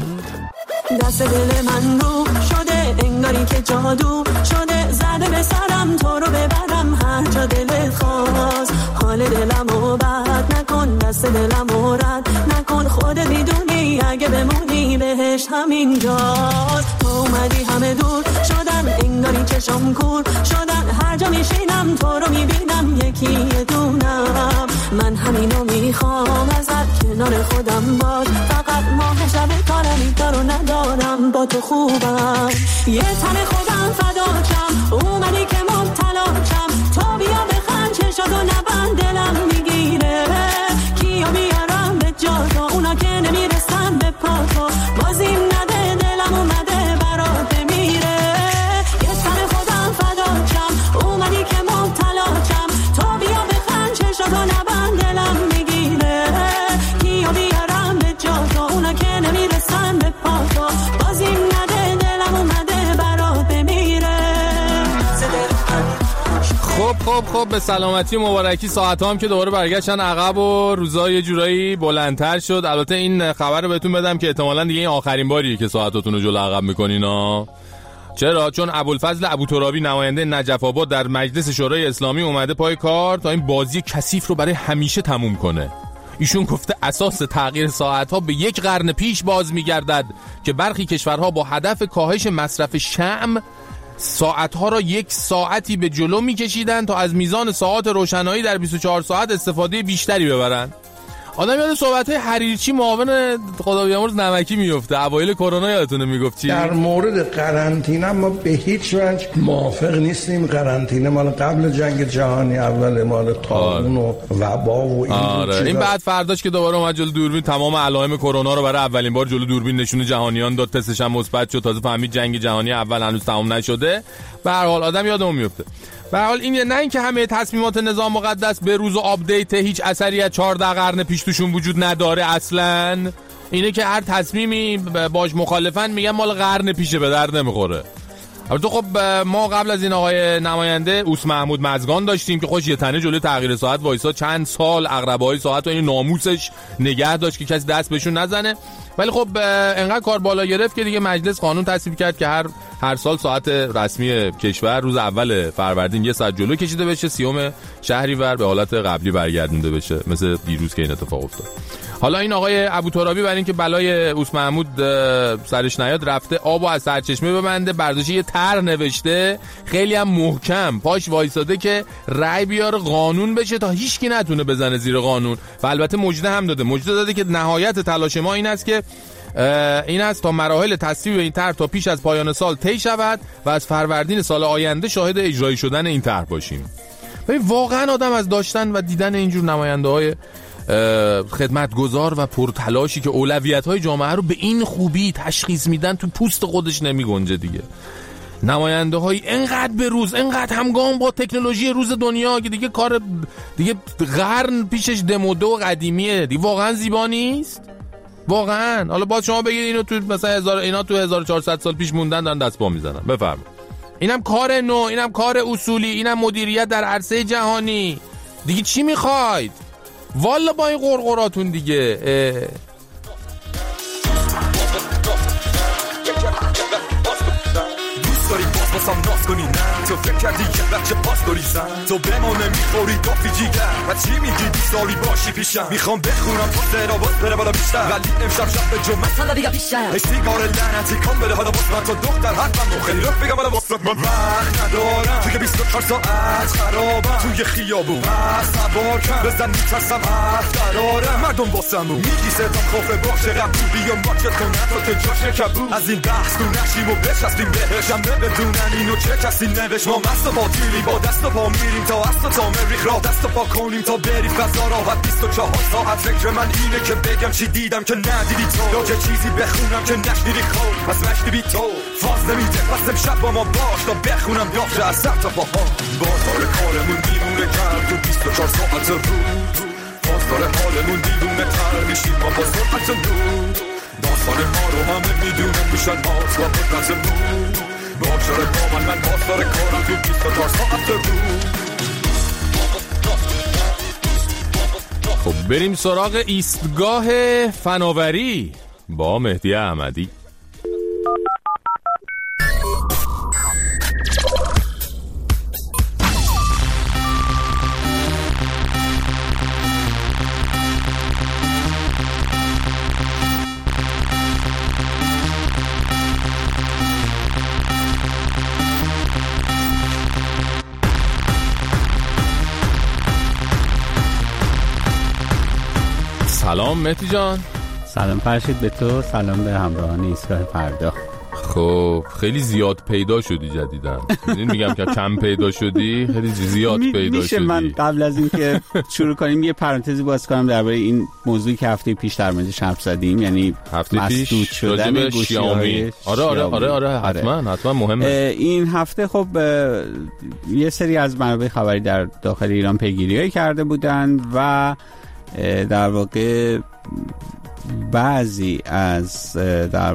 دست دل من رو شده انگاری که جادو شده، زده به سرم تو رو ببرم هر جا دلت خواست. حال دلمو بد نکن، دست دلمو رد نکن، خودت میدونی اگه بمونی بهش همین جاست. تو اومدی همه دور شدن انگاری چشم کور شدن، هر جا میشینم تو رو میبینم یکی یه دونم. من همینو میخوام ازت کنار خودم باش، فقط ماه شب کارم کارو ندارم با تو خوبم. یه تن خودم فداچم اومدی که مبتلاچم، تو بیا بخند چشاتو نبند دلم میگیره. کیا بیارم به جا تو اونا که نمیرسن به پا تو، بازیم نده دلم اومده برات بمیره. یه تن خودم فداچم اومدی که مبتلاچم، تو بیا بخند چشاتو نبند دلم میگیره. کیا بیارم به جا تو اونا که نمیرسن به پا تو، بازیم نده دلم اومده برات بمیره. خب خب خب به سلامتی مبارکی. ساعت هم که دوباره برگشتن عقب و روزا یه جورایی بلندتر شد. البته این خبر رو بهتون بدم که احتمالاً دیگه این آخرین باریه که ساعتاتون رو جلو عقب میکنین ها. چرا؟ چون ابوالفضل ابوترابی نماینده نجف آباد در مجلس شورای اسلامی اومده پای کار تا این بازی کثیف رو برای همیشه تموم کنه. ایشون گفته اساس تغییر ساعت‌ها به یک قرن پیش باز می‌گردد که برخی کشورها با هدف کاهش مصرف شمع ساعت‌ها را یک ساعتی به جلو می‌کشیدند تا از میزان ساعات روشنایی در بیست و چهار ساعت استفاده بیشتری ببرند. آدم یاد صحبت‌های حریرچی معاون خدا بیامرز نمکی میفته. اوایل کرونا یادتونه میگفت چی؟ در مورد قرنطینه ما به هیچ وجه موافق نیستیم. قرنطینه مال قبل جنگ جهانی اول، مال طاعون و وبا و این آره. این بعد فرداش که دوباره اومد جلو دوربین تمام علائم کرونا رو برای اولین بار جلو دوربین نشون جهانیان داد، تستش هم مثبت شد، تازه فهمید جنگ جهانی اول هنوز تمام نشده. به هر حال آدم یادمون میفته. به هر حال این نه اینکه همه تصمیمات نظام مقدس به روز و آپدیت هیچ اثری از چهارده قرن پیش توشون وجود نداره اصلا. اینه که هر تصمیمی باش مخالفن میگن مال قرن پیشه، به درد نمیخوره. البته خب ما قبل از این آقای نماینده اوس محمود مزگان داشتیم که خوش یه تنه جلوی تغییر ساعت وایسا، چند سال عقربه‌های ساعت و این ناموسش نگه داشت که کسی دست بهشون نزنه. ولی خب انقدر کار بالا گرفت که دیگه مجلس قانون تصویب کرد که هر هر سال ساعت رسمی کشور روز اول فروردین یه ساعت جلو کشیده بشه، سیوم شهریور به حالت قبلی برگردونده بشه، مثل دیروز که این اتفاق افتاد. حالا این آقای ابوترابی برای اینکه بلای اوس محمود سرش نیاد رفته آبو از سرچشمه ببنده، برداشته یه طرح نوشته خیلی هم محکم پاش وایساده که رأی بیاره قانون بشه تا هیچکی نتونه بزنه زیر قانون. و البته مجده هم داده مجده داده که نهایت تلاش ما این است که این است تا مراحل تصویب این طرح تا پیش از پایان سال طی شود و از فروردین سال آینده شاهد اجرایی شدن این طرح باشیم. ببین واقعا آدم از داشتن و دیدن اینجور نماینده‌های خدمتگزار و پرتلاشی که اولویت‌های جامعه رو به این خوبی تشخیص میدن تو پوست خودش نمیگنجه دیگه. نماینده‌های انقدر به روز، انقدر همگام با تکنولوژی روز دنیا که دیگه کار دیگه قرن پیشش دموده و قدیمیه دیگه. واقعا زیبا نیست واقعا. حالا باز شما بگید اینو تو مثلا هزار اینا تو هزار و چهارصد سال پیش موندن دارن دست پا میزنن. بفرمایید. اینم کار نو، اینم کار اصولی، اینم مدیریت در عرصه جهانی. دیگه چی میخواید؟ والا با این قرقراتون دیگه. واسم ناز کنی نه تو فکر کردی یه بچه پاس داری زن تو به ما نمیخوری دافی جیگر و چی میگی بی سالی باشی پیشم میخوام بخونم تو سر باز بره بالا بیشتر ولی امشب شب به جمعه سالا دیگه بیشتر ای سیگار لعنتی کن بده حالا واسه من تو دختر حتما خیلی رفت بگم حالا واسه من وقت ندارم توی بیست و چهار ساعت خرابم توی خیابون بس سوار کن بزن میترسم حرف قرارم مردم واسم بود میگی ستم خوفه باشه رب بیام باکت کن تو که جاشه کبود از این بحث تو نشیم و بچستیم بهشم بدونن اینو چه کسی نوشت ما مست و باطیلی با دست و پا میریم تا است و تا مریخ را دست و پا کنیم تا بری فضا را و بیست و چهار ساعت فکر من اینه که بگم چی دیدم که ندیدی تو یا چه چیزی بخونم که نشنیدی خود پس مشتی بی تو فاز نمیده پس امشب با ما باش تا بخونم دافته از سر تا پاها بازار کارمون دیوونه کرد تو بیست و چهار ساعت رو بازار حالمون دیوونه تر میشیم ما با سرعت رو داستان ما رو همه میدونم میشن ماز و بکنزمون باکشاره با من من باستار کارم تو بیست و چهار ساعت رو. خب بریم سراغ ایستگاه فناوری با مهدی احمدی. سلام مهدی جان. سلام فرشید به تو، سلام به همراهان ایستگاه فردا. خب خیلی زیاد پیدا شدی جدیدن. این میگم که کم پیدا شدی، خیلی زیاد پیدا شدی. میشه من قبل از اینکه شروع کنیم یه پرانتزی باز کنم درباره این موضوعی که هفته پیش در موردش حرف زدیم، یعنی هفته پیش مسدود شدن گوشی‌های آره آره آره آره حتما حتما مهمه. این هفته خب یه سری از منابع خبری در داخل ایران پیگیری‌های کرده بودند و در واقع بعضی از در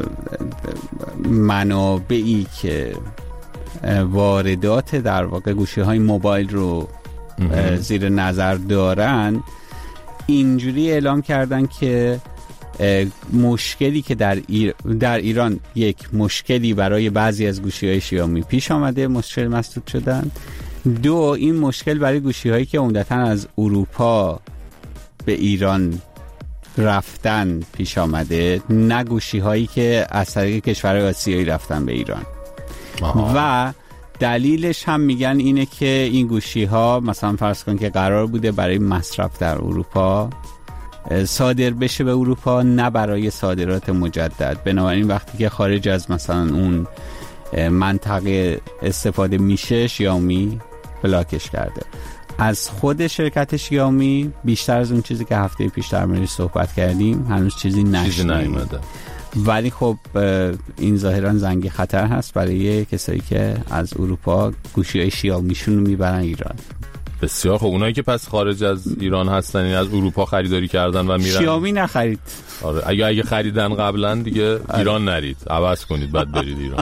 منابعی که واردات در واقع گوشی‌های موبایل رو زیر نظر دارن اینجوری اعلام کردن که مشکلی که در, ایر... در ایران یک مشکلی برای بعضی از گوشی‌های شیائومی پیش آمده، مشکل مسدود شدن. دو، این مشکل برای گوشی‌هایی که عمدتاً از اروپا به ایران رفتن پیش آمده، نه گوشی‌هایی که از طریق کشورهای آسیایی رفتن به ایران. آه. و دلیلش هم میگن اینه که این گوشی‌ها مثلا فرض کن که قرار بوده برای مصرف در اروپا صادر بشه به اروپا، نه برای صادرات مجدد. بنابراین وقتی که خارج از مثلا اون منطقه استفاده میشه، شیائومی بلاکش کرده. از خود شرکت شیائومی بیشتر از اون چیزی که هفته پیش در موردش صحبت کردیم هنوز چیزی نشده، ولی خب این ظاهرا زنگ خطر هست برای کسایی که از اروپا گوشی‌های شیائومیشون رو میبرن ایران. بسیار خب. اونایی که پس خارج از ایران هستن، این از اروپا خریداری کردن و میرن، شیائومی نخرید. آره اگه اگه خریدن قبلا دیگه ایران نرید، عوض کنید بعد برید ایران.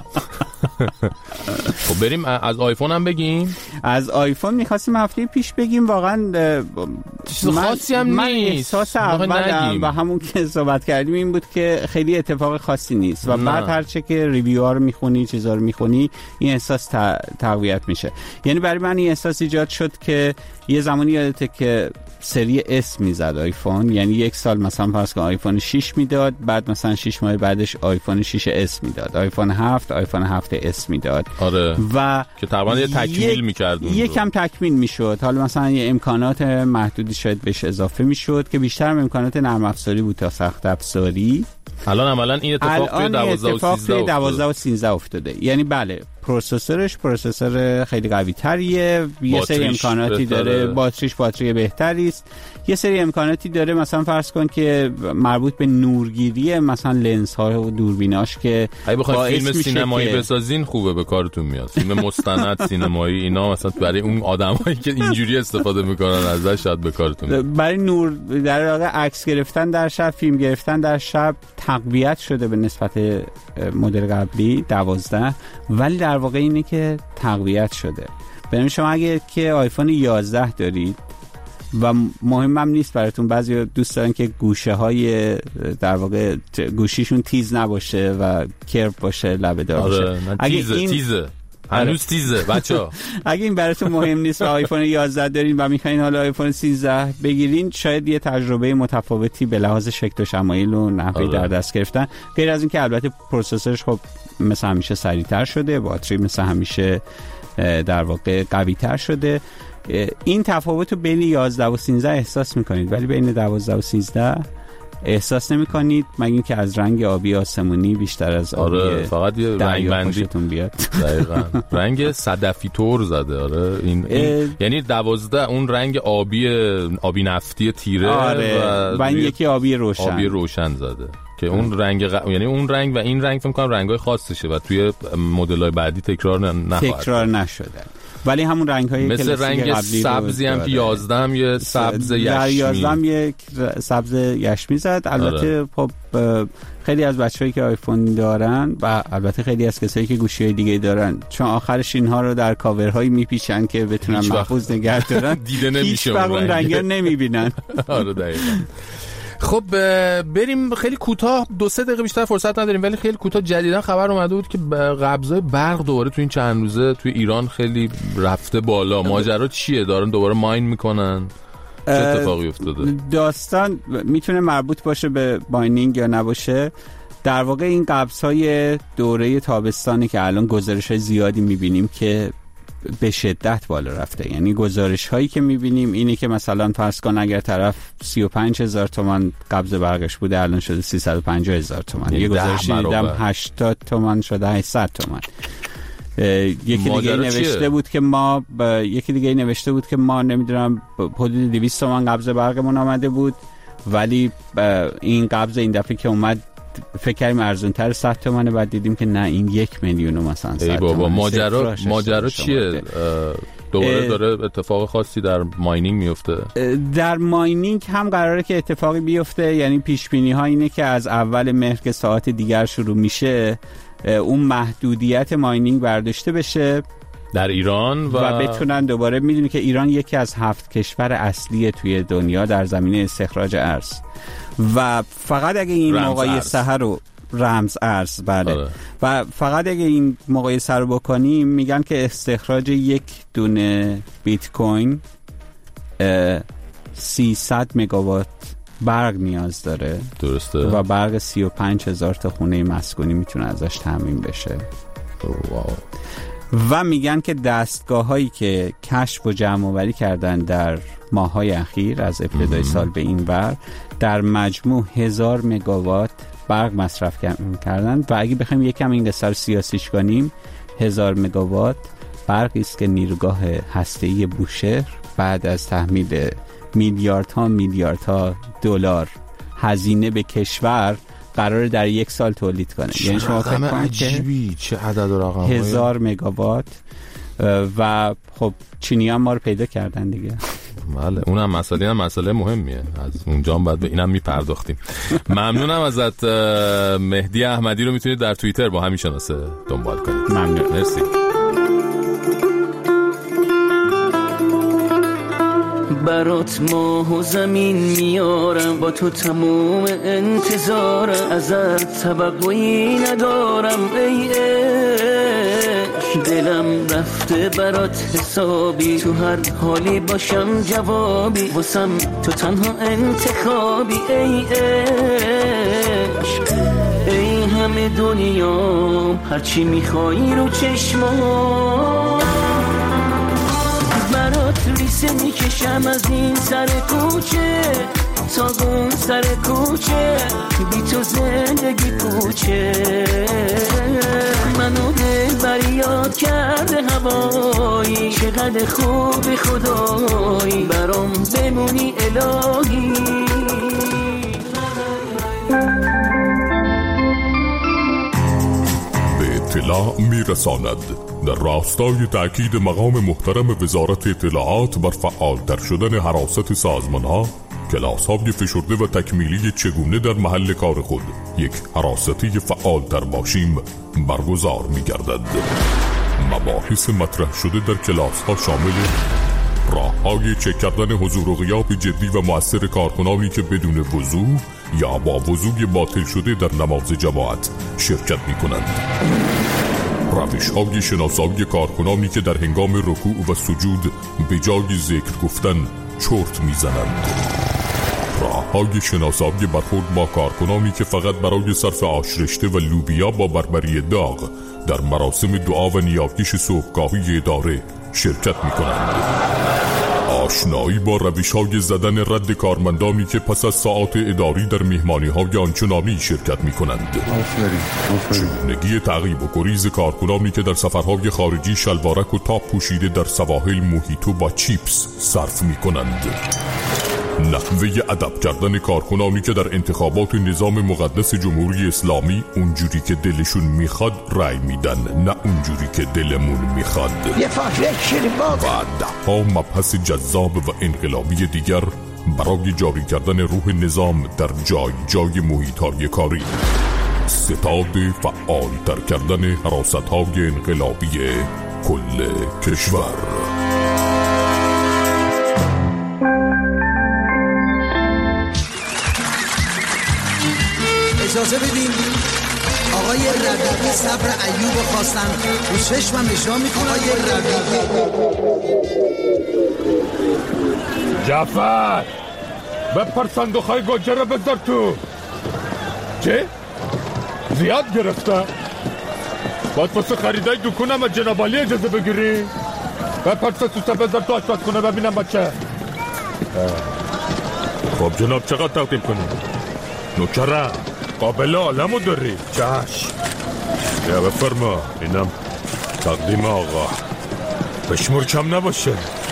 خب بریم از آیفون هم بگیم. از آیفون می‌خواستیم هفته پیش بگیم، واقعا چیز خاصی هم من نیست. احساس اولم و همون که صحبت کردیم این بود که خیلی اتفاق خاصی نیست و نه. بعد هرچه که ریویوها رو میخونی، چیزا رو میخونی، این احساس تقویت میشه. یعنی برای من این احساس ایجاد شد که یه زمانی یادته که سری اس میزد آیفون، یعنی یک سال مثلا فرض کن آیفون شش میداد، بعد مثلا شش ماه بعدش آیفون شش اس میداد، آیفون هفت، آیفون هفت اس میداد. آره. و که تقریبا یه تکمیل میکرد، یکم تکمیل میشد. حالا مثلا یه امکانات محدودی شاید بهش اضافه میشد که بیشتر امکانات نرم افزاری بود تا سخت افزاری. الان عملا این اتفاق توی دوازده و سیزده افتاده. یعنی بله پروسسورش پروسسور خیلی قوی تریه، یه سری امکاناتی بهتره. داره، باتریش باتری بهتری است، یه سری امکاناتی داره، مثلا فرض کن که مربوط به نورگیری مثلا لنز ها و دوربیناش که اگه بخواید فیلم سینمایی که... بسازین خوبه، به کارتون میاد. فیلم مستند سینمایی اینا مثلا برای اون آدمایی که اینجوری استفاده میکنن ازش شاید به کارتون میاد. برای نور در واقع عکس گرفتن در شب، فیلم گرفتن در شب تقویت شده به نسبت مدل قبلی دوازده، ولی در واقع اینه که تقویت شده. بریم شما اگه که آیفون یازده دارید و مهمم نیست براتون، بعضی دوست دارن که گوشه های در واقع گوشیشون تیز نباشه و کرب باشه، لبه دار باشه. آره، اگه تیزه این... تیزه هنوز تیزه بچا. اگه این براتون مهم نیست و آیفون یازده دارین و میخواین حالا آیفون سیزده بگیرین، شاید یه تجربه متفاوتی به لحاظ شکل و شمایل و نحوه در دست گرفتن، غیر از این که البته پروسسورش خب مثل همیشه سریعتر شده، باتری مثل همیشه در واقع قوی تر شده. این تفاوت رو بین یازده و سیزده احساس میکنید، ولی بین دوازده و سیزده احساس نمی کنید، مگه اینکه از رنگ آبی آسمونی بیشتر از آبی. آره فقط یه رنگ بندیتون بیاد. دقیقاً رنگ صدفی طور زده. آره این, این یعنی دوازده اون رنگ آبی آبی نفتی تیره. آره. و, و این یکی آبی روشن آبی روشن زده که اون رنگ غ... یعنی اون رنگ و این رنگ فکر کنم رنگای خاصشه و توی مدل‌های بعدی تکرار نخواهد تکرار نشده، ولی همون رنگ‌های مثل رنگ سبزی هم که یازده هم یه سبز یشمی، در یازده هم یک سبز یشمی زد. البته خب خیلی از بچه‌هایی که آیفون دارن و البته خیلی از کسایی که گوشی‌های دیگه دارن، چون آخرش اینها رو در کاورهایی میپیچن که بتونن محفوظ نگه دارن، دیده نمیشه اون رنگ رو نمیبینن. آره دقیقاً. خب بریم خیلی کوتاه، دو سه دقیقه بیشتر فرصت نداریم، ولی خیلی کوتاه. جدیدا خبر اومده بود که قبضای برق دوباره تو این چند روزه توی ایران خیلی رفته بالا. ماجرا چیه؟ دارن دوباره ماین میکنن؟ چه اتفاقی افتاده؟ داستان میتونه مربوط باشه به ماینینگ یا نباشه. در واقع این قبض‌های دوره تابستانی که الان گزارش‌های زیادی می‌بینیم که به شدت بالا رفته، یعنی گزارش هایی که میبینیم اینه که مثلا فرض کن اگر طرف سی و پنج هزار تومان قبض برقش بوده الان شده سیصد و پنجاه هزار تومان. یه گزارشی دیدم هشتاد تومان شده هشتصد تومان. یکی دیگه نوشته چیه؟ بود که ما ب... یکی دیگه نوشته بود که ما نمیدونم حدود دویست تومان قبض برقمون آمده بود، ولی این قبض این دفعه که اومد فکر کردیم ارزون تر صد تومنه، بعد دیدیم که نه این یک میلیون مثلا صد تومن. ماجرا ماجرا چیه؟ دوباره داره اتفاق خاصی در ماینینگ میفته؟ در ماینینگ هم قراره که اتفاقی بیفته، یعنی پیش بینی ها اینه که از اول مهر که ساعت دیگر شروع میشه اون محدودیت ماینینگ برداشته بشه در ایران و, و بتونن دوباره، میدونی که ایران یکی از هفت کشور اصلی توی دنیا در زمینه استخراج ارز و فقط اگه این مقایسه رو رمز ارز بله آره. و فقط اگه این مقایسه رو بکنیم میگن که استخراج یک دونه بیت کوین سیصد مگاوات برق نیاز داره. درسته. و برق سی و پنج هزار تا خونه مسکونی میتونه ازش تامین بشه. واو. و میگن که دستگاه هایی که کشف و جمع آوری کردن در ماه‌های اخیر از ابتدای سال به این ور در مجموع هزار مگاوات برق مصرف کردن و اگه بخوایم یکم این قصه رو سیاسیش کنیم، هزار مگاوات برقی است که نیروگاه هسته‌ای بوشهر بعد از تحمیل میلیاردها میلیاردها دلار هزینه به کشور قراره در یک سال تولید کنه. یعنی شما فکر کنید که چه عدد و رقم هزار مگاوات و خب چینی هم ما رو پیدا کردن دیگه. بله اونم مسئله هم مسئله مهمیه، از اونجا هم باید به اینم میپرداختیم. ممنونم ازت مهدی احمدی رو میتونید در توییتر با همین شناسه دنبال کنید. ممنون. مرسی. برات ماه و زمین میارم، با تو تموم انتظارم، ازت توقعی ندارم ای عشق، دلم رفته برات حسابی، تو هر حالی باشم جوابی، واسم تو تنها انتخابی ای عشق، ای همه دنیا هرچی میخوایی رو چشمام، برات ریسه میکشم از این سر کوچه تا اون سر کوچه، بی تو زندگی کوچه، منو دلبر یاد کرده هوایی، چقدر خوب خدایی، برام بمونی الهی. به اطلاع میرساند در راستای تأکید مقام محترم وزارت اطلاعات بر فعالتر شدن حراست سازمان‌ها، کلاس‌های فشرده و تکمیلی چگونه در محل کار خود یک حراستی فعالتر باشیم برگزار می‌گردد. مباحث مطرح شده در کلاس‌ها شامل راه‌های چک کردن حضور و غیاب جدی و مؤثر کارکنانی که بدون وضو یا با وضوی باطل شده در نماز جماعت شرکت می‌کنند، روش‌های شناسایی کارکنانی که در هنگام رکوع و سجود به جای ذکر گفتن چرت میزنند، راه‌های شناسایی برخورد با کارکنانی که فقط برای صرف آش رشته و لوبیا با بربری داغ در مراسم دعا و نیاکش صبحگاهی اداره شرکت می‌کنند، آشنایی با روش‌های زدن رد کارمندانی که پس از ساعات اداری در مهمانی‌های آنچنانی شرکت می‌کنند، چگونگی تعقیب و گریز کارکنانی که در سفرهای خارجی شلوارک و تاپ پوشیده در سواحل موهیتو با چیپس صرف می‌کنند، نحوه ادب کردن کارکنانی که در انتخابات نظام مقدس جمهوری اسلامی اونجوری که دلشون میخواد رای میدن، نه اونجوری که دلمون میخواد، و ده ها مبحث جذاب و انقلابی دیگر برای جاری کردن روح نظام در جای جای محیط‌های کاری، ستاد فعال تر کردن حراست‌های انقلابی کل کشور. اجازه بدین آقای ربیعی صبر ایوب خواستن رو چشمم اجرا میکنه. آقای ربیعی جعفر بپر صندوقهای گوجه رو بذار تو. چه؟ زیاد گرفته؟ باید پس خریدای دکونم از جناب علی اجازه بگیری؟ بپر سسوسه بذار تو آشپز کنه ببینم بچه. خب جناب چقدر تقدیم کنیم؟ نوکره قابل عالمو داری؟ چشم یا بفرما، اینم تقدیم آقا، بشمور کم نباشه.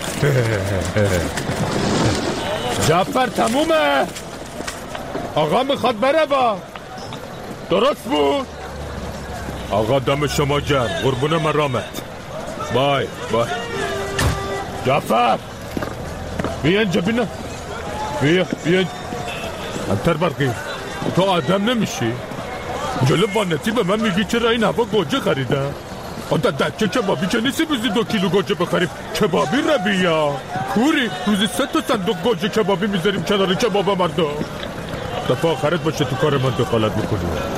جعفر تمومه، آقا میخواد بره با. درست بود؟ آقا دم شما جر، قربون مرامت. بای بای. جعفر بیا اینجا، بینه بیا بیا انتر برقی، تو آدم نمیشی؟ جلو وانتی به من میگی چرا این هوا گوجه خریده؟ آنتا دکه کبابی که نیستی روزی دو کیلو گوجه بخریم؟ کبابی ربیا کوری، روزی سه تا صندوق گوجه کبابی میذاریم کنار کباب مردم. دفعه آخرت باشه تو کار من دخالت میکنی.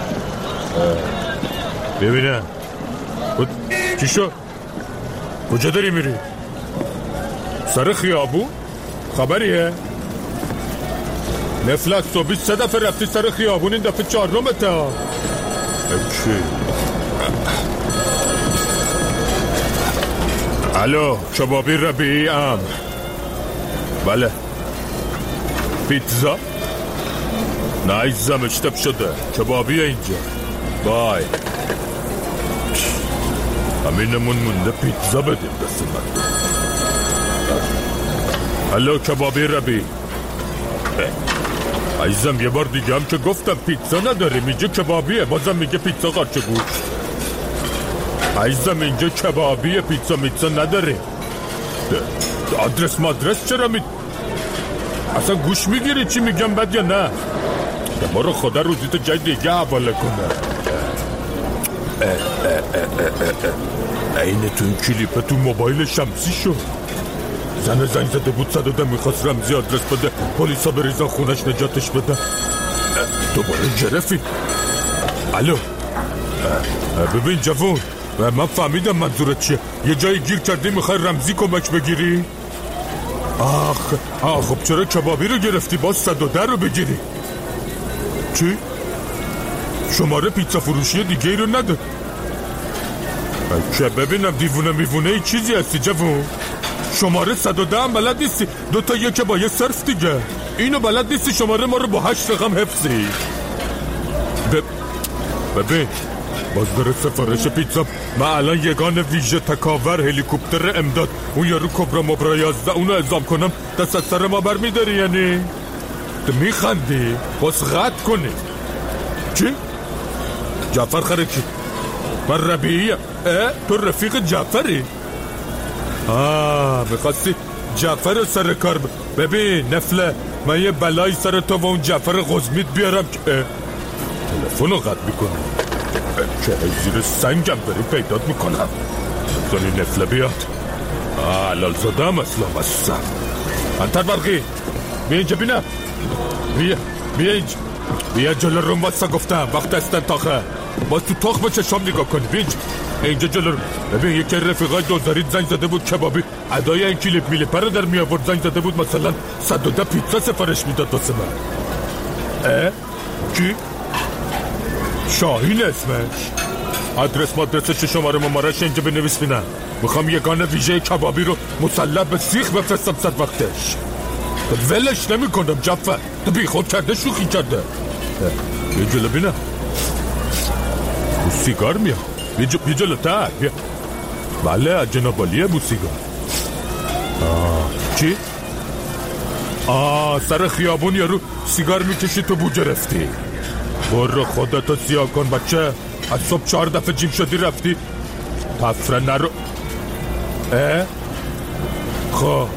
ببینه چی شد؟ کجا داری میری؟ سر خیابون؟ خبریه؟ نفلت صبحی سه دفعه رفتی سر خیابون، این دفعه چهار نومته ها. اکی الو کبابی ربیعی ام. بله پیتزا؟ نه عزیزم اشتب شده، کبابی اینجا. بای همینمون مونده پیتزا بدیم دست من. الو کبابی ربی. عزیزم یه بار دیگه هم که گفتم پیتزا نداریم اینجا کبابیه، بازم میگه پیتزا قارچ گوشت. عزیزم اینجا کبابیه، پیتزا میتزا نداریم. آدرس مادرس چرا می اصلا گوش میگیری چی میگم بد یا نه؟ ما رو خدا روزیت جای دیگه حواله کنه. اینه تو این کلیپ تو موبایل شمسی شد. زن زنگ زده بود صد و ده میخواست رمزی آدرس بده، پلیسا بریزن خونش نجاتش بده. دوباره گرفتی. الو ببین جوون، من فهمیدم منظورت چیه. یه جایی گیر کردی میخوای رمزی کمک بگیری؟ آخ آخ خب چرا کبابی رو گرفتی باز صد و ده رو بگیری؟ چی؟ شماره پیتزا فروشی دیگه ای رو نده که ببینم دیوونه میوونه ای چیزی هستی جوون. شماره صد و ده هم بلد نیستی؟ دوتا یک با یه صرف دیگه. اینو بلد نیستی شماره ما رو با هشت رقم حفظی. ب... ببین باز داره سفارش پیتزا. من الان یگان ویژه تکاور هلیکوپتر امداد اون یارو کبرا مبرا یازده اونو اعزام کنم دست از سر ما بر میداری یعنی؟ تو میخندی؟ باز قطع کنی. چی؟ جعفر خرکی من ربیعیم. اه؟ تو رفیق جعفری؟ آه میخواستی جعفر سر کار ب... ببین نفله من یه بلای سر تو و اون جعفر غزمید بیارم که تلفن رو قطع میکنم که زیر سنگم داری پیدات میکنم. دانی نفله بیاد. آه حلال زاده هم اسلام هستم. انتر برقی بیا اینجا بینم. بیا بیا اینجا بیا جلو روم واسه گفتم وقت استنتاخه. باز تو تخم چشام نگاه کنی. بیا اینجا اینجا جلو رو. ببین یکی رفیقای دوزارید زنگ زده بود کبابی ادای این کلیپ میلیپر رو در می آورد. زنگ زده بود مثلا صد و ده پیتزا سفارش میداد واسه من. اه؟ کی؟ شاهین اسمش. آدرس مادرسش شماره ممارش اینجا بنویس بینم. میخوام یگان ویژه کبابی رو مسلح به سیخ بفرستم صد وقتش. ولش نمی کنم جعفر. تو بی خود کرده شوخی کرده. یه جلو بینم بو سیگار میام. بیا جلو تر بیا. بله جنابالیه بو سیگار. آه چی؟ آه سر خیابون یارو سیگار میکشی تو بو گرفتی. برو خودتو سیاه کن بچه. از صبح چهار دفعه جیم شدی رفتی تفره نرو. اه؟ خب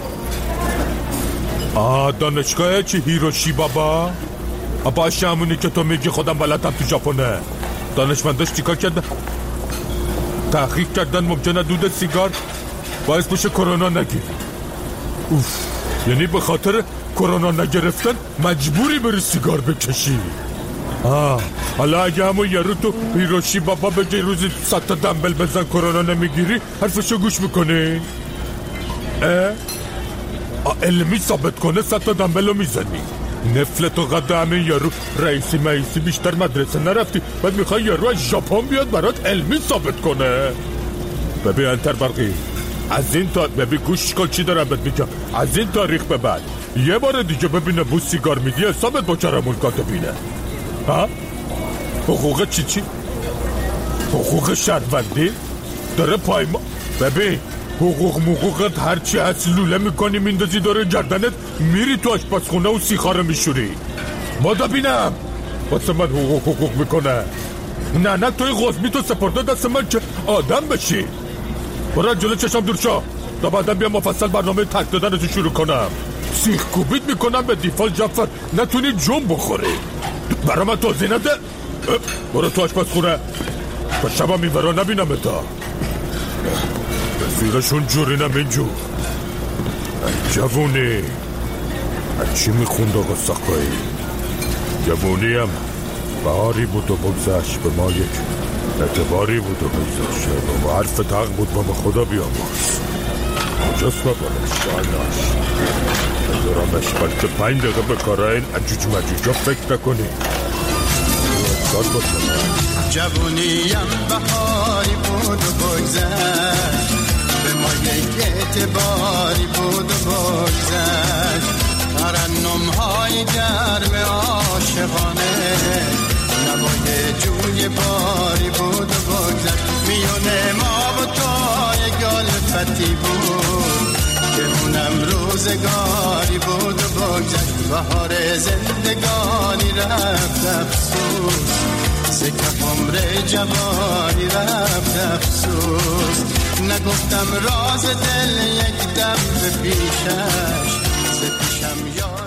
آه دانشگاه چی هیروشی بابا؟ باشه همونی که تو میگی خودم بلدم تو ژاپنه. دانشمنداش چیکار کردن؟ تحقیق کردن ممکنه دود سیگار باعث بشه کرونا نگیری. اوف یعنی به خاطر کرونا نگرفتن مجبوری بری سیگار بکشی. آه حالا اگه همون یارو تو هیروشی بابا بگی روزی صد تا دنبل بزن کرونا نمیگیری حرفشو گوش میکنی؟ اه؟ آه علمی ثابت کنه صد تا دنبل رو میزنی. نفل تو قد همین یارو رئیسی مئیسی بیشتر مدرسه نرفتی بعد میخوای یارو از ژاپن بیاد برات علمی ثابت کنه. ببین انتر برقی از این تا ببین گوش کن چی دارم بهت میگم. از این تاریخ به بعد یه بار دیگه ببینه بو سیگار میدی حسابت با کرمون کاتبینه. ها؟ حقوق چی چی؟ حقوق شهروندی؟ داره پایما ببین حقوق موقوقت هرچی هست لوله میکنی میندازی داره گردنت میری تو آشپزخونه و سیخاره میشوری. مادا بینم واسه من حقوق حقوق میکنه. نه نه توی غزمی تو سپرده دست من که آدم بشی. برای جلو چشم دور شو تا بعدم بیا مفصل برنامه تک دادن رو شروع کنم. سیخ کوبیت میکنم به دیفال جعفر نتونی جون بخوری. برای من توضیح نده. برو تو آشپزخونه تا شبا میورا نبینم تا رفیقشون جورینم اینجور. جوونی چی میخوند آقا سقایی؟ جوونی هم بهاری بود و بگذشت به ما یک اعتباری بود و بگذشت و حرف تق بود با خدا بیاماز. کجاست بابانش شایناش بذارمش بلکه پنج دقیقه به کارهای این عجوج مجوجا فکر نکنی. جوونیم بهاری بود و بگذشت به ما یک که باری بود و بگذشت، ترنم های گرم عاشقانه، نوای جوی باری بود و بگذشت. میونه ما و توی گلفتی بود که اونم روزگاری بود و بگذشت. بهار زندگانی رفت افسوس، سکه عمر جوانی رفت افسوس. نگفتم راز دل یک دم به پیشش، ز پیشم یا